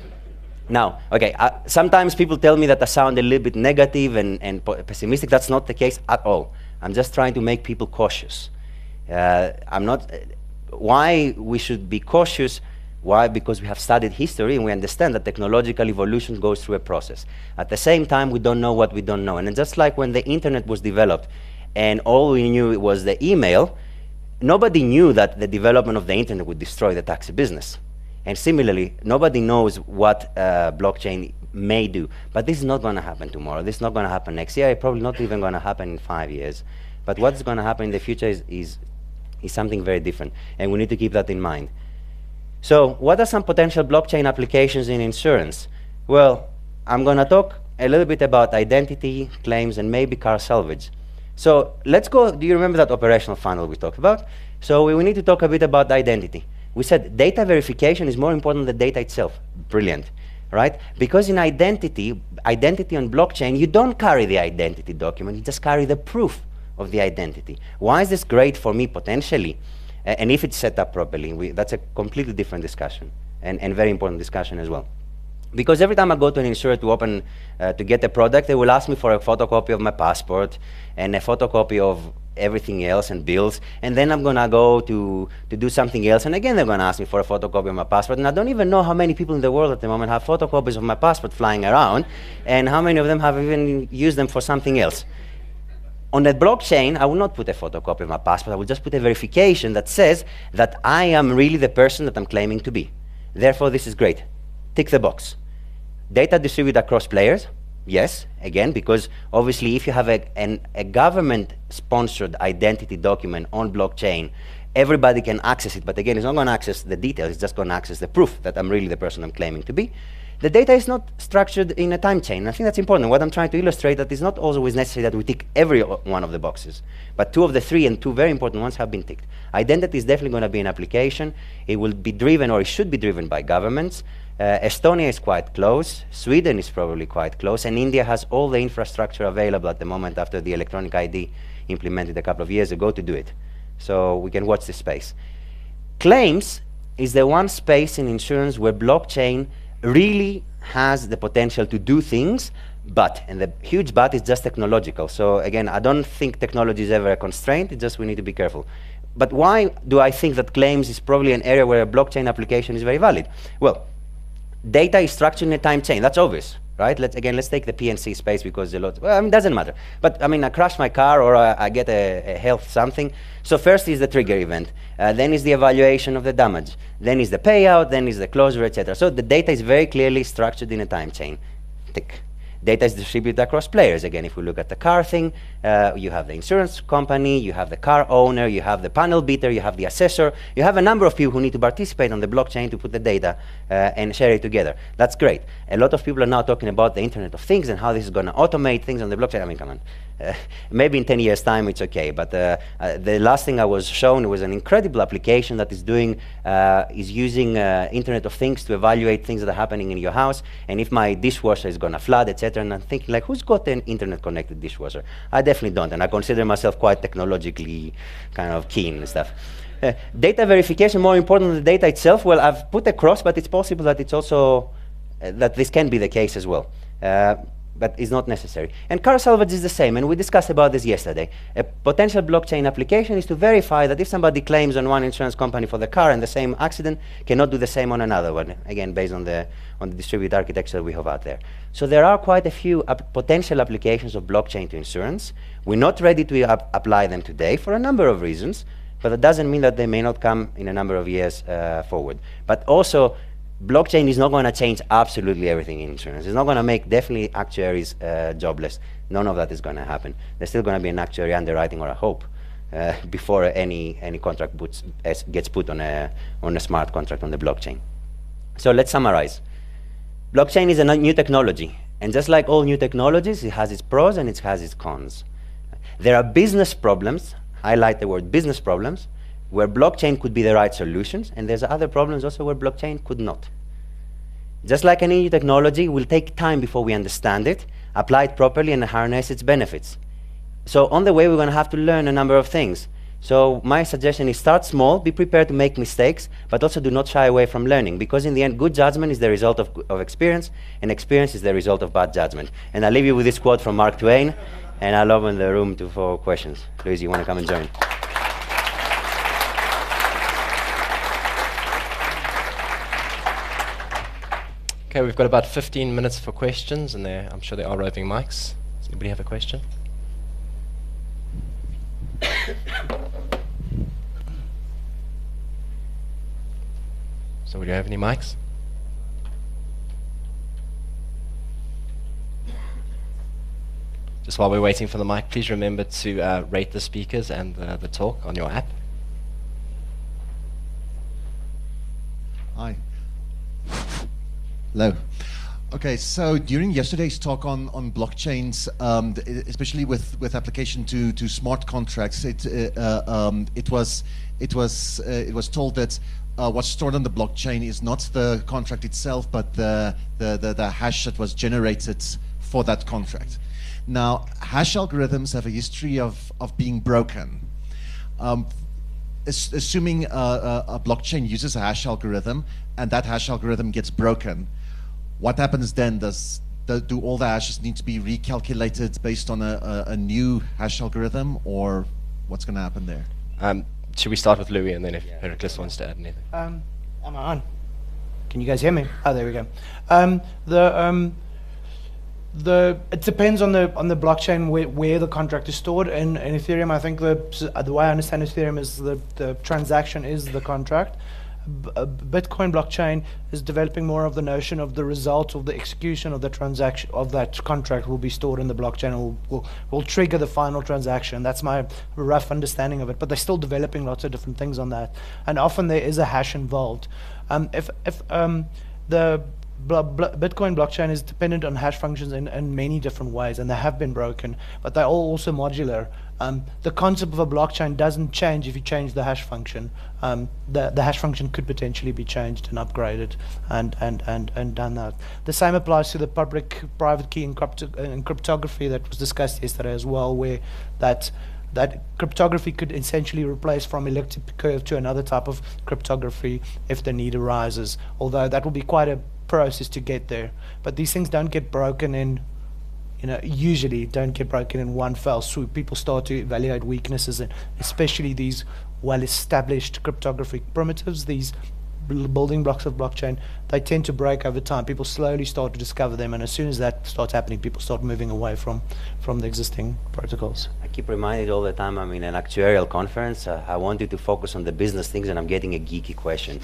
now, okay, uh, sometimes people tell me that I sound a little bit negative and, and pessimistic. That's not the case at all. I'm just trying to make people cautious. Uh, I'm not, uh, why we should be cautious? Why? Because we have studied history and we understand that technological evolution goes through a process. At the same time, we don't know what we don't know. And just like when the internet was developed and all we knew was the email, nobody knew that the development of the internet would destroy the taxi business. And similarly, nobody knows what uh, blockchain may do. But this is not going to happen tomorrow. This is not going to happen next year. It's probably not even going to happen in five years. But what's going to happen in the future is, is, is something very different. And we need to keep that in mind. So what are some potential blockchain applications in insurance? Well, I'm going to talk a little bit about identity, claims, and maybe car salvage. So let's go. Do you remember that operational funnel we talked about? So we, we need to talk a bit about identity. We said data verification is more important than data itself. Brilliant, right? Because in identity, identity on blockchain, you don't carry the identity document, you just carry the proof of the identity. Why is this great for me potentially? Uh, and if it's set up properly, we, that's a completely different discussion and, and very important discussion as well. Because every time I go to an insurer to open, uh, to get a product, they will ask me for a photocopy of my passport and a photocopy of everything else and bills, and then I'm gonna go to, to do something else, and again they're gonna ask me for a photocopy of my passport, and I don't even know how many people in the world at the moment have photocopies of my passport flying around, and how many of them have even used them for something else. On the blockchain, I will not put a photocopy of my passport, I will just put a verification that says that I am really the person that I'm claiming to be. Therefore, this is great. Tick the box. Data distributed across players. Yes, again, because obviously if you have a, an, a government-sponsored identity document on blockchain, everybody can access it, but again, it's not going to access the details, it's just going to access the proof that I'm really the person I'm claiming to be. The data is not structured in a time chain. I think that's important. What I'm trying to illustrate that it's not always necessary that we tick every one of the boxes, but two of the three and two very important ones have been ticked. Identity is definitely going to be an application. It will be driven, or it should be driven by governments. Uh, Estonia is quite close, Sweden is probably quite close, and India has all the infrastructure available at the moment after the electronic I D implemented a couple of years ago to do it. So we can watch this space. Claims is the one space in insurance where blockchain really has the potential to do things, but, and the huge but is just technological. So again, I don't think technology is ever a constraint, it's just we need to be careful. But why do I think that claims is probably an area where a blockchain application is very valid? Well, data is structured in a time chain. That's obvious, right? Let's again, let's take the P and C space because a lot. Well, I mean, it doesn't matter. But I mean, I crash my car or I, I get a, a health something. So first is the trigger event. Uh, then is the evaluation of the damage. Then is the payout. Then is the closure, et cetera. So the data is very clearly structured in a time chain. Tick. Data is distributed across players. Again, if we look at the car thing, uh, you have the insurance company, you have the car owner, you have the panel beater, you have the assessor, you have a number of people who need to participate on the blockchain to put the data uh, and share it together. That's great. A lot of people are now talking about the Internet of Things and how this is going to automate things on the blockchain. I mean, come on. Uh, maybe in ten years' time it's okay, but uh, uh, the last thing I was shown was an incredible application that is doing, uh, is using uh, Internet of Things to evaluate things that are happening in your house, and if my dishwasher is going to flood, et cetera. And I'm thinking, like, who's got an internet-connected dishwasher? I definitely don't, and I consider myself quite technologically kind of keen and stuff. Uh, data verification, more important than the data itself. Well, I've put a cross, but it's possible that it's also uh, that this can be the case as well. Uh, but it's not necessary. And car salvage is the same, and we discussed about this yesterday. A potential blockchain application is to verify that if somebody claims on one insurance company for the car and the same accident, cannot do the same on another one, again, based on the, on the distributed architecture we have out there. So there are quite a few ap potential applications of blockchain to insurance. We're not ready to ap apply them today for a number of reasons, but that doesn't mean that they may not come in a number of years uh, forward. But also, blockchain is not going to change absolutely everything in insurance. It's not going to make definitely actuaries uh, jobless. None of that is going to happen. There's still going to be an actuary underwriting, or I hope, uh, before any any contract puts, as gets put on a on a smart contract on the blockchain. So let's summarize. Blockchain is a new technology, and just like all new technologies, it has its pros and it has its cons. There are business problems. Highlight the word business problems, where blockchain could be the right solutions, and there's other problems also where blockchain could not. Just like any new technology, it will take time before we understand it, apply it properly, and harness its benefits. So on the way, we're going to have to learn a number of things. So my suggestion is start small, be prepared to make mistakes, but also do not shy away from learning, because in the end, good judgment is the result of, of experience, and experience is the result of bad judgment. And I'll leave you with this quote from Mark Twain, and I'll open the room to for questions. Louise, you want to come and join? Okay, we've got about fifteen minutes for questions, and there, I'm sure there are roving mics. Does anybody have a question? So, would you have any mics? Just while we're waiting for the mic, please remember to uh, rate the speakers and uh, the talk on your app. Hi. Hello. Okay, so during yesterday's talk on, on blockchains, um, especially with, with application to, to smart contracts, it, uh, uh, um, it, was, it, was, uh, it was told that uh, what's stored on the blockchain is not the contract itself, but the, the, the, the hash that was generated for that contract. Now, hash algorithms have a history of, of being broken. Um, as, assuming a, a, a blockchain uses a hash algorithm and that hash algorithm gets broken, what happens then? Does, do, do all the hashes need to be recalculated based on a, a, a new hash algorithm, or what's going to happen there? Um, should we start with Louis, and then if yeah. Heracles wants to add anything? Um, am I on? Can you guys hear me? Oh, there we go. Um, the... Um, The, it depends on the on the blockchain where, where the contract is stored. In, in Ethereum, I think the the way I understand Ethereum is the, the transaction is the contract. B uh, Bitcoin blockchain is developing more of the notion of the result of the execution of the transaction of that contract will be stored in the blockchain and will, will, will trigger the final transaction. That's my rough understanding of it. But they're still developing lots of different things on that, and often there is a hash involved. Um, if if um, the Bl bl Bitcoin blockchain is dependent on hash functions in, in many different ways, and they have been broken, but they're all also modular. Um, the concept of a blockchain doesn't change if you change the hash function. Um, the, the hash function could potentially be changed and upgraded and, and, and, and done that. The same applies to the public-private key encrypto uh, cryptography that was discussed yesterday as well, where that that cryptography could essentially replace from elliptic curve to another type of cryptography if the need arises, although that will be quite a process to get there. But these things don't get broken in, you know, usually don't get broken in one fell swoop. People start to evaluate weaknesses, and especially these well-established cryptographic primitives, these building blocks of blockchain, they tend to break over time. People slowly start to discover them, and as soon as that starts happening, people start moving away from, from the existing protocols. I keep reminded all the time I'm in an actuarial conference. Uh, I wanted to focus on the business things, and I'm getting a geeky question.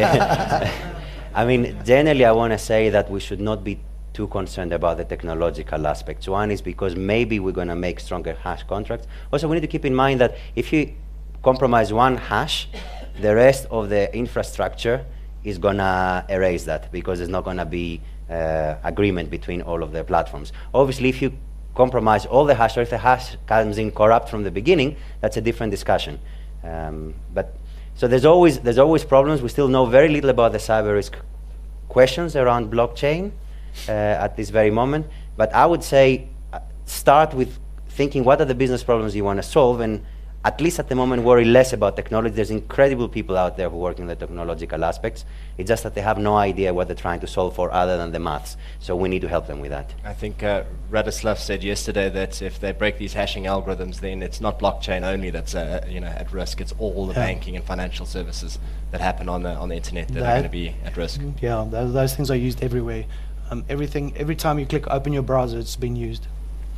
I mean, generally, I want to say that we should not be too concerned about the technological aspects. One is because maybe we're going to make stronger hash contracts. Also, we need to keep in mind that if you compromise one hash, the rest of the infrastructure is going to erase that, because there's not going to be uh, agreement between all of the platforms. Obviously, if you compromise all the hash, or if the hash comes in corrupt from the beginning, that's a different discussion. Um, but So there's always, there's always problems. We still know very little about the cyber risk questions around blockchain uh, at this very moment. But I would say uh, start with thinking what are the business problems you want to solve, and at least at the moment, worry less about technology. There's incredible people out there who work in the technological aspects. It's just that they have no idea what they're trying to solve for other than the maths. So we need to help them with that. I think uh, Radislav said yesterday that if they break these hashing algorithms, then it's not blockchain only that's uh, you know, at risk. It's all the Yeah. banking and financial services that happen on the, on the internet that, That- are going to be at risk. Yeah, those, those things are used everywhere. Um, everything, every time you click open your browser, it's been used.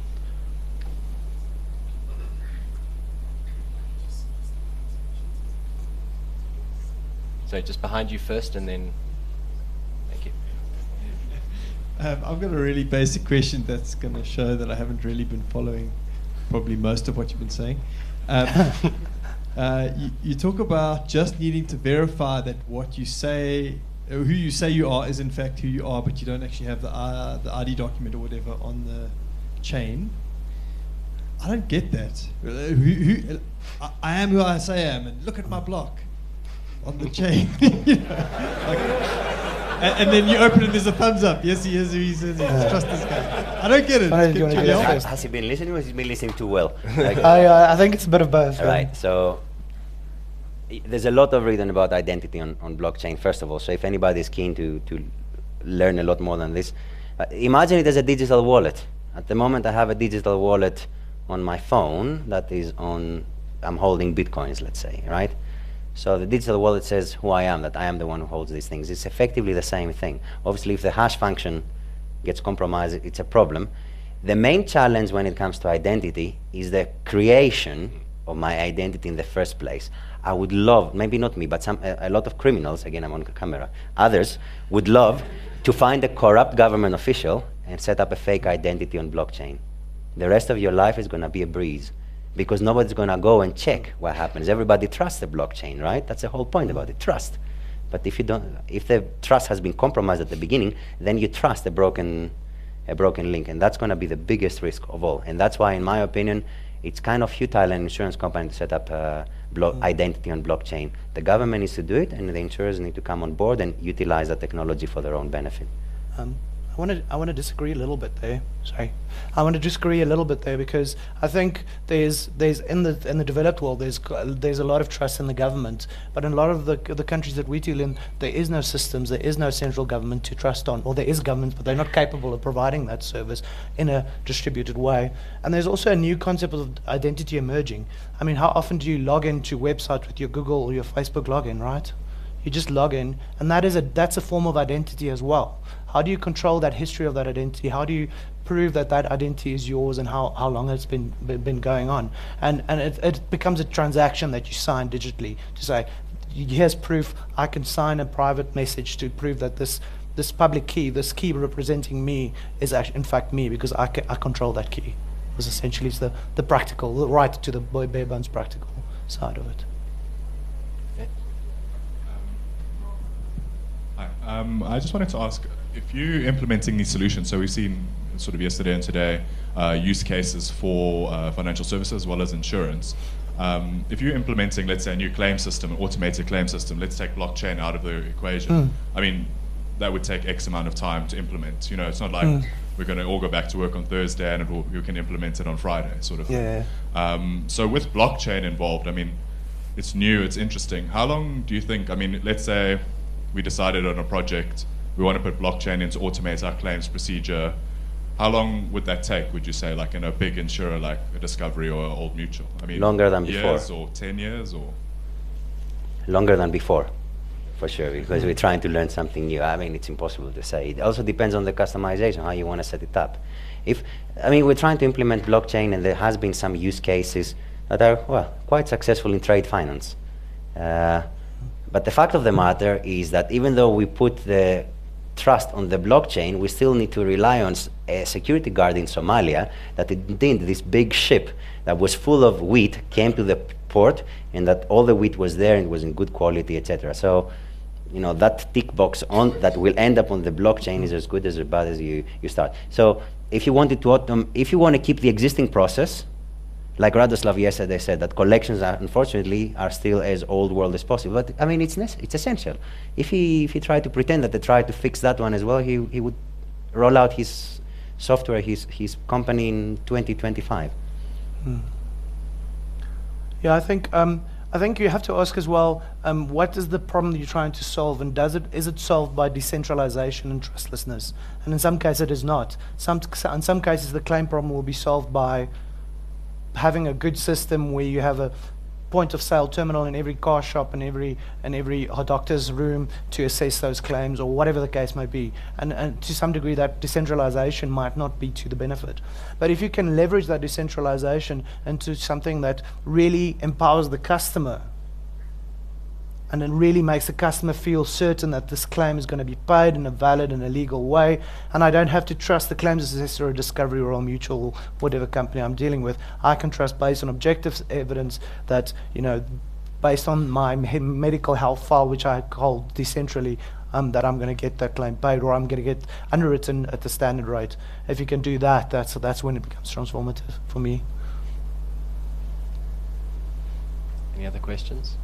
So just behind you first, and then thank you. Um, I've got a really basic question that's going to show that I haven't really been following probably most of what you've been saying. Um, uh, you, you talk about just needing to verify that what you say, or who you say you are, is in fact who you are, but you don't actually have the, uh, the I D document or whatever on the chain. I don't get that. Uh, who, who, I, I am who I say I am, and look at my block on the chain. You know, like, and, and then you open it, there's a thumbs up. Yes, he is who he says he is. Trust this guy. I don't get it. Why don't you wanna Can do you that help? first? Has he been listening, or has he been listening too well? Like, I, uh, I think it's a bit of both. all right, so i- there's a lot of written about identity on, on blockchain, first of all. So if anybody is keen to, to learn a lot more than this, uh, imagine it as a digital wallet. At the moment, I have a digital wallet on my phone that is on, I'm holding bitcoins, let's say, right? So the digital wallet says who I am, that I am the one who holds these things. It's effectively the same thing. Obviously, if the hash function gets compromised, it's a problem. The main challenge when it comes to identity is the creation of my identity in the first place. I would love, maybe not me, but some, a, a lot of criminals, again, I'm on camera, others would love to find a corrupt government official and set up a fake identity on blockchain. The rest of your life is going to be a breeze, because nobody's going to go and check what happens. Everybody trusts the blockchain, right? That's the whole point about it, trust. But if you don't, if the trust has been compromised at the beginning, then you trust a broken, a broken link, and that's going to be the biggest risk of all. And that's why, in my opinion, it's kind of futile an insurance company to set up a blo- mm. identity on blockchain. The government needs to do it, and the insurers need to come on board and utilize that technology for their own benefit. Um, I want to I want to disagree a little bit there. Sorry, I want to disagree a little bit there because I think there's there's in the in the developed world there's there's a lot of trust in the government, but in a lot of the the countries that we deal in, there is no systems, there is no central government to trust on, or there is government, but they're not capable of providing that service in a distributed way. And there's also a new concept of identity emerging. I mean, how often do you log into website with your Google or your Facebook login, right? You just log in, and that is a that's a form of identity as well. How do you control that history of that identity? How do you prove that that identity is yours and how, how long it's been been going on? And and it, it becomes a transaction that you sign digitally to say, here's proof. I can sign a private message to prove that this this public key, this key representing me, is actually in fact me because I, ca I control that key. This essentially is the the practical, the right to the bare bones practical side of it. Hi. Um, I just wanted to ask, if you're implementing these solutions, so we've seen sort of yesterday and today uh, use cases for uh, financial services as well as insurance. Um, if you're implementing, let's say, a new claim system, an automated claim system, let's take blockchain out of the equation. Mm. I mean, that would take X amount of time to implement. You know, it's not like Mm. we're going to all go back to work on Thursday and it will, you can implement it on Friday, sort of thing. Yeah. Um, so with blockchain involved, I mean, it's new, it's interesting. How long do you think, I mean, let's say we decided on a project, we want to put blockchain in to automate our claims procedure. How long would that take, would you say, like in a big insurer like a Discovery or Old Mutual? I mean, Longer than before. Years or ten years or? Longer than before, for sure, because we're trying to learn something new. I mean, it's impossible to say. It also depends on the customization, how you want to set it up. If, I mean, we're trying to implement blockchain, and there has been some use cases that are, well, quite successful in trade finance. Uh, but the fact of the matter is that even though we put the trust on the blockchain, we still need to rely on a security guard in Somalia that indeed this big ship that was full of wheat came to the port, and that all the wheat was there and it was in good quality, et cetera. So, you know, that tick box on that will end up on the blockchain is as good as as bad as you, you start. So if you wanted to autom if you want to keep the existing process, like Radoslav yesterday said, that collections are, unfortunately, are still as old world as possible. But I mean, it's it's essential. If he if he tried to pretend that they tried to fix that one as well, he he would roll out his software, his his company in twenty twenty-five. Hmm. Yeah, I think um, I think you have to ask as well, um, what is the problem that you're trying to solve, and does it is it solved by decentralization and trustlessness? And in some cases, it is not. Some in some cases, the claim problem will be solved by having a good system where you have a point of sale terminal in every car shop and every and every doctor's room to assess those claims, or whatever the case may be. And, and to some degree, that decentralization might not be to the benefit. But if you can leverage that decentralization into something that really empowers the customer, and it really makes the customer feel certain that this claim is going to be paid in a valid and a legal way, and I don't have to trust the claims assessor or Discovery or Mutual, whatever company I'm dealing with. I can trust based on objective evidence that, you know, based on my me medical health file, which I hold decentrally, um, that I'm going to get that claim paid, or I'm going to get underwritten at the standard rate. If you can do that, that's that's when it becomes transformative for me. Any other questions?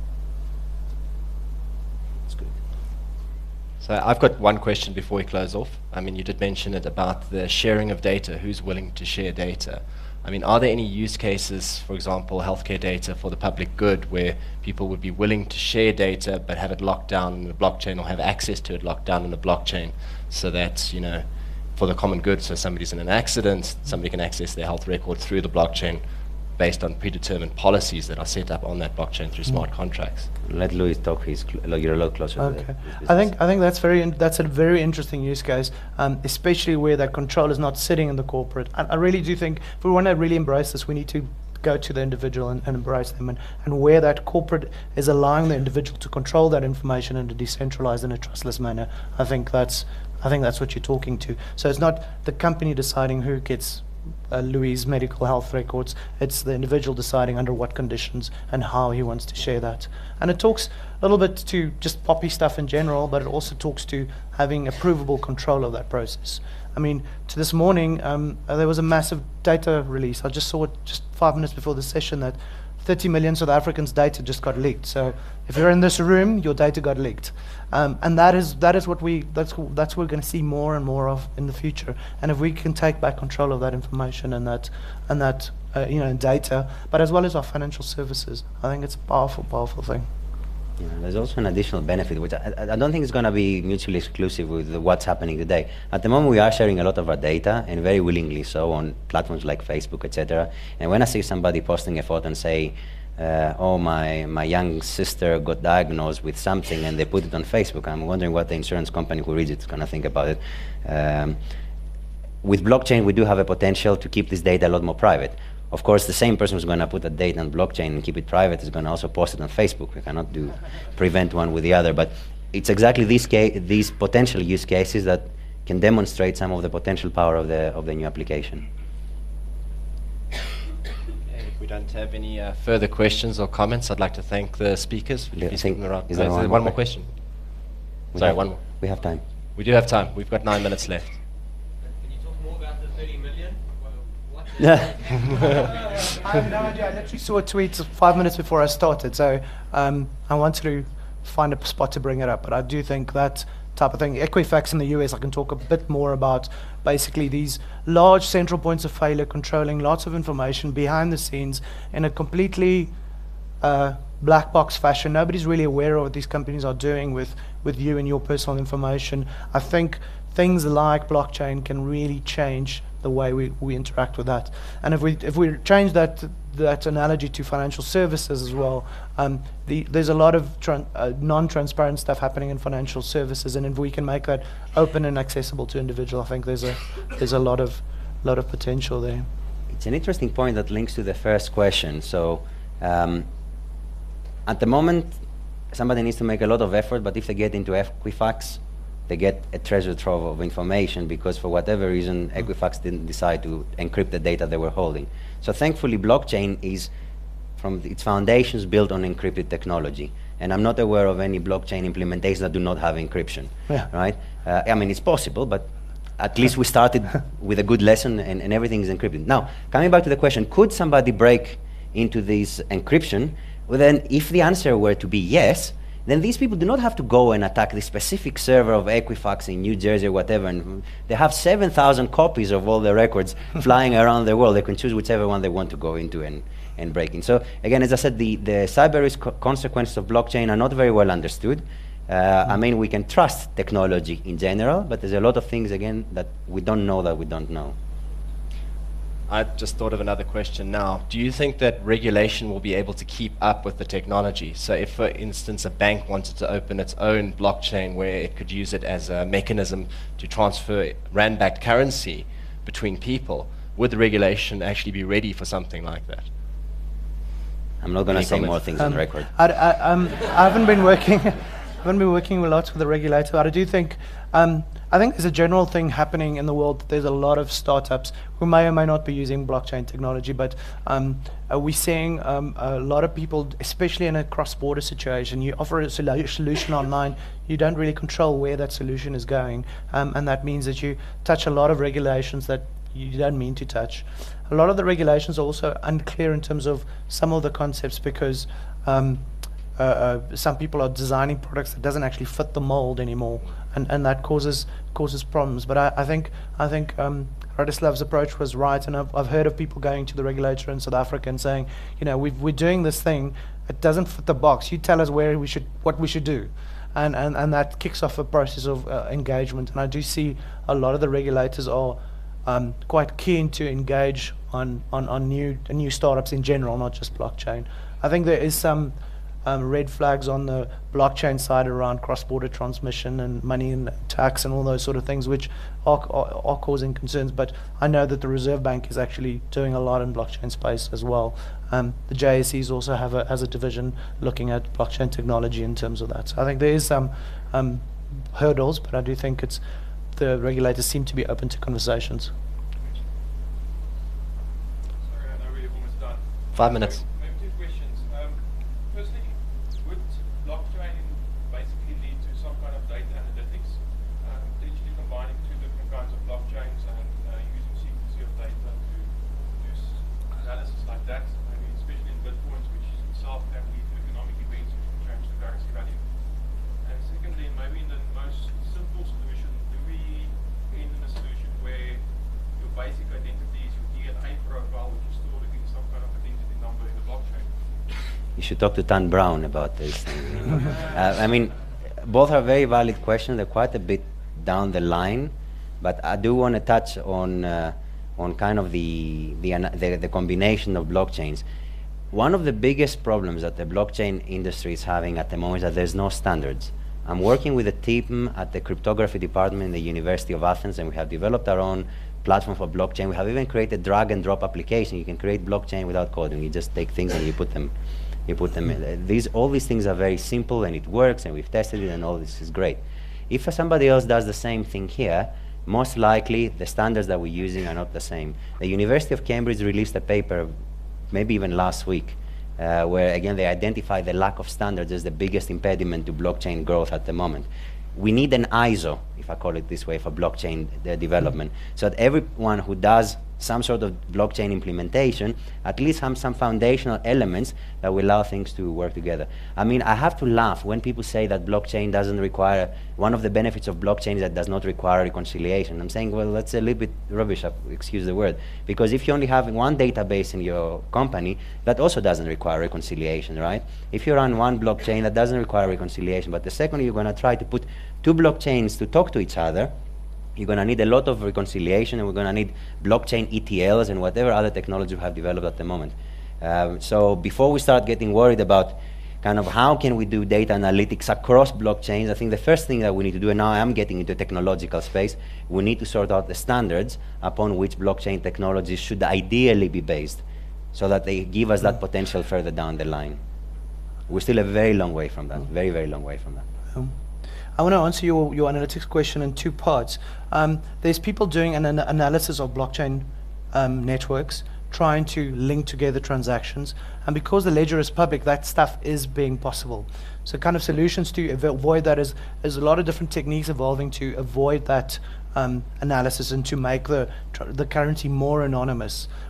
So I've got one question before we close off. I mean, you did mention it about the sharing of data. Who's willing to share data? I mean, are there any use cases, for example, healthcare data for the public good, where people would be willing to share data but have it locked down in the blockchain, or have access to it locked down in the blockchain, so that, you know, for the common good, so somebody's in an accident, somebody can access their health record through the blockchain based on predetermined policies that are set up on that blockchain through smart contracts? Let Louis talk. He's cl you're a lot closer Okay. to the I think I think that's very in that's a very interesting use case, um, especially where that control is not sitting in the corporate. I, I really do think if we want to really embrace this, we need to go to the individual and, and embrace them, and, and where that corporate is allowing the individual to control that information in a decentralized and a trustless manner. I think that's I think that's what you're talking to. So it's not the company deciding who gets Uh, Louis' medical health records. It's the individual deciding under what conditions and how he wants to share that. And it talks a little bit to just poppy stuff in general, but it also talks to having approvable control of that process. I mean, to this morning, um, uh, there was a massive data release. I just saw it just five minutes before the session that thirty million South Africans' data just got leaked. So if you're in this room, your data got leaked. Um, and that is that is what we that's that's what we're going to see more and more of in the future. And if we can take back control of that information and that and that uh, you know data, but as well as our financial services, I think it's a powerful, powerful thing. Yeah, there's also an additional benefit, which I, I don't think is going to be mutually exclusive with the, what's happening today. At the moment, we are sharing a lot of our data, and very willingly so, on platforms like Facebook, et cetera. And when I see somebody posting a photo and say, uh, "Oh, my my young sister got diagnosed with something," and they put it on Facebook, I'm wondering what the insurance company who reads it is going to think about it. Um, with blockchain, we do have a potential to keep this data a lot more private. Of course, the same person who's going to put that data on blockchain and keep it private is going to also post it on Facebook. We cannot do prevent one with the other, but it's exactly these ca these potential use cases that can demonstrate some of the potential power of the of the new application. If we don't have any uh, further questions or comments, I'd like to thank the speakers. Yeah, Please think- stick around. is Uh, there is one there more one more que- question? We Sorry, have- one more. We have time. We do have time. We've got nine minutes left. Can you talk more about the thirty million? What I have no idea. I literally saw a tweet five minutes before I started, so um, I wanted to find a spot to bring it up. But I do think that type of thing, Equifax in the U S, I can talk a bit more about basically these large central points of failure, controlling lots of information behind the scenes in a completely uh, black box fashion. Nobody's really aware of what these companies are doing with, with you and your personal information. I think things like blockchain can really change the way we, we interact with that. And if we if we change that that analogy to financial services as well, um, the, there's a lot of tran uh, non-transparent stuff happening in financial services, and if we can make that open and accessible to individuals, I think there's a there's a lot of lot of potential there. It's an interesting point that links to the first question. So um, at the moment, somebody needs to make a lot of effort, but if they get into Equifax, they get a treasure trove of information because for whatever reason, Equifax didn't decide to encrypt the data they were holding. So thankfully, blockchain is, from its foundations, built on encrypted technology. And I'm not aware of any blockchain implementations that do not have encryption, Yeah. right? Uh, I mean, it's possible, but at least we started with a good lesson and, and everything is encrypted. Now, coming back to the question, could somebody break into this encryption? Well, then, if the answer were to be yes, then these people do not have to go and attack the specific server of Equifax in New Jersey or whatever. And they have seven thousand copies of all the records flying around the world. They can choose whichever one they want to go into and, and breaking. So again, as I said, the, the cyber risk co consequences of blockchain are not very well understood. Uh, I mean, we can trust technology in general, but there's a lot of things, again, that we don't know that we don't know. I just thought of another question now. Do you think that regulation will be able to keep up with the technology? So if, for instance, a bank wanted to open its own blockchain where it could use it as a mechanism to transfer rand-backed currency between people, would the regulation actually be ready for something like that? I'm not going to Any say comments? more things Um, on record. I, I, um, I haven't been working. I haven't been working a lot with the regulator, but I do think um, I think there's a general thing happening in the world. That there's a lot of startups who may or may not be using blockchain technology, but um, are we seeing um, a lot of people, especially in a cross-border situation, you offer a solu solution online, you don't really control where that solution is going, um, and that means that you touch a lot of regulations that you don't mean to touch. A lot of the regulations are also unclear in terms of some of the concepts because um, uh, uh, some people are designing products that doesn't actually fit the mold anymore, and, and that causes causes problems. But I, I think I think um, Radislav's approach was right, and I've, I've heard of people going to the regulator in South Africa and saying, you know, we've, we're doing this thing, it doesn't fit the box. You tell us where we should, what we should do. And, and, and that kicks off a process of uh, engagement. And I do see a lot of the regulators are um, quite keen to engage on, on, on new, new startups in general, not just blockchain. I think there is some um, red flags on the blockchain side around cross-border transmission and money and tax and all those sort of things, which are, are, are causing concerns. But I know that the Reserve Bank is actually doing a lot in blockchain space as well. Um, the J S Es also have a, has a division looking at blockchain technology in terms of that. So I think there is some um, hurdles, but I do think it's the regulators seem to be open to conversations. Sorry, I know we're almost done. Five minutes. So, maybe two questions. Um, firstly, would blockchain basically lead to some kind of data analytics, uh, potentially combining two different kinds of blockchains and uh, using secrecy of data to do analysis like that? Maybe especially in Bitcoins, which itself can lead to economic events which can change the currency value. And secondly, maybe in the most simple solution, do we end in a solution where your basic identity is your D N A profile, which is stored in some kind of identity number in the blockchain? You should talk to Dan Brown about this. uh, I mean, both are very valid questions. They're quite a bit down the line, but I do want to touch on uh, on kind of the the, the the combination of blockchains. One of the biggest problems that the blockchain industry is having at the moment is that there's no standards. I'm working with a team at the cryptography department in the University of Athens, and we have developed our own platform for blockchain. We have even created drag and drop application. You can create blockchain without coding. You just take things and you put them, you put them in. These, all these things are very simple and it works, and we've tested it, and all this is great. If somebody else does the same thing here, most likely the standards that we're using are not the same. The University of Cambridge released a paper, maybe even last week, uh, where again they identified the lack of standards as the biggest impediment to blockchain growth at the moment. We need an I S O, if I call it this way, for blockchain uh, development, so that everyone who does some sort of blockchain implementation at least have some foundational elements that will allow things to work together. I mean, I have to laugh when people say that blockchain doesn't require, one of the benefits of blockchain is that it does not require reconciliation. I'm saying, well, that's a little bit rubbish, excuse the word, because if you only have one database in your company, that also doesn't require reconciliation, right? If you run one blockchain, that doesn't require reconciliation, but the second you're going to try to put two blockchains to talk to each other, you're going to need a lot of reconciliation, and we're going to need blockchain E T Ls and whatever other technology we have developed at the moment. Um, so before we start getting worried about kind of how can we do data analytics across blockchains, I think the first thing that we need to do, and now I'm getting into technological space, we need to sort out the standards upon which blockchain technologies should ideally be based, so that they give us that potential further down the line. We're still a very long way from that, very, very long way from that. Um, I want to answer your, your analytics question in two parts. Um, there's people doing an, an analysis of blockchain um, networks, trying to link together transactions, and because the ledger is public, that stuff is being possible. So kind of solutions to avoid that is, is a lot of different techniques evolving to avoid that um, analysis and to make the, tr the currency more anonymous.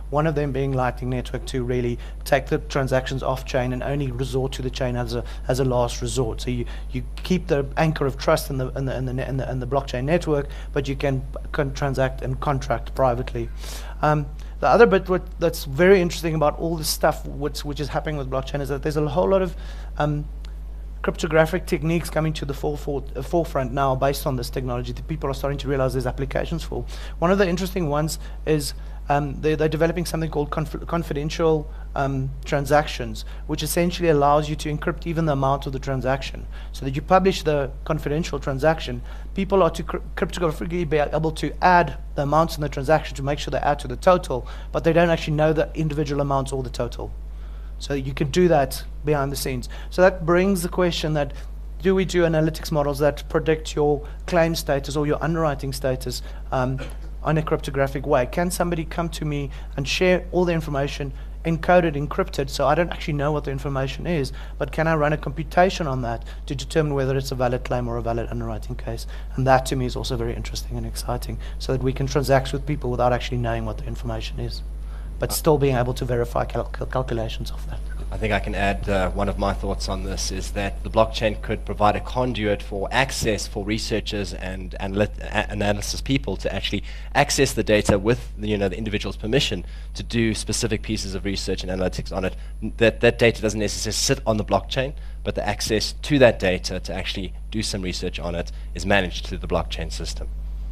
one of them being Lightning Network to really take the transactions off-chain and only resort to the chain as a as a last resort. So you, you keep the anchor of trust in the in the in the, ne- in the, in the blockchain network, but you can, can transact and contract privately. Um, the other bit what, that's very interesting about all this stuff which, which is happening with blockchain is that there's a whole lot of um, cryptographic techniques coming to the forefront, uh, forefront now based on this technology that people are starting to realize there's applications for. One of the interesting ones is um, they, they're developing something called conf confidential um, transactions, which essentially allows you to encrypt even the amount of the transaction. So that you publish the confidential transaction, people are to cr cryptographically be able to add the amounts in the transaction to make sure they add to the total, but they don't actually know the individual amounts or the total. So you can do that behind the scenes. So that brings the question that, do we do analytics models that predict your claim status or your underwriting status um, on a cryptographic way? Can somebody come to me and share all the information, encoded, encrypted, so I don't actually know what the information is, but can I run a computation on that to determine whether it's a valid claim or a valid underwriting case? And that to me is also very interesting and exciting, so that we can transact with people without actually knowing what the information is, but still being able to verify cal cal calculations of that. I think I can add uh, one of my thoughts on this is that the blockchain could provide a conduit for access for researchers and analy analysis people to actually access the data with the, you know, the individual's permission to do specific pieces of research and analytics on it. That, that data doesn't necessarily sit on the blockchain, but the access to that data to actually do some research on it is managed through the blockchain system.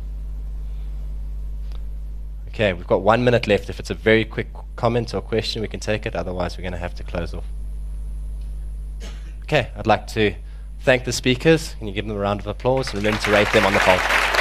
Okay, we've got one minute left. If it's a very quick comment or question, we can take it. Otherwise, we're going to have to close off. Okay, I'd like to thank the speakers. Can you give them a round of applause? Remember to rate them on the poll.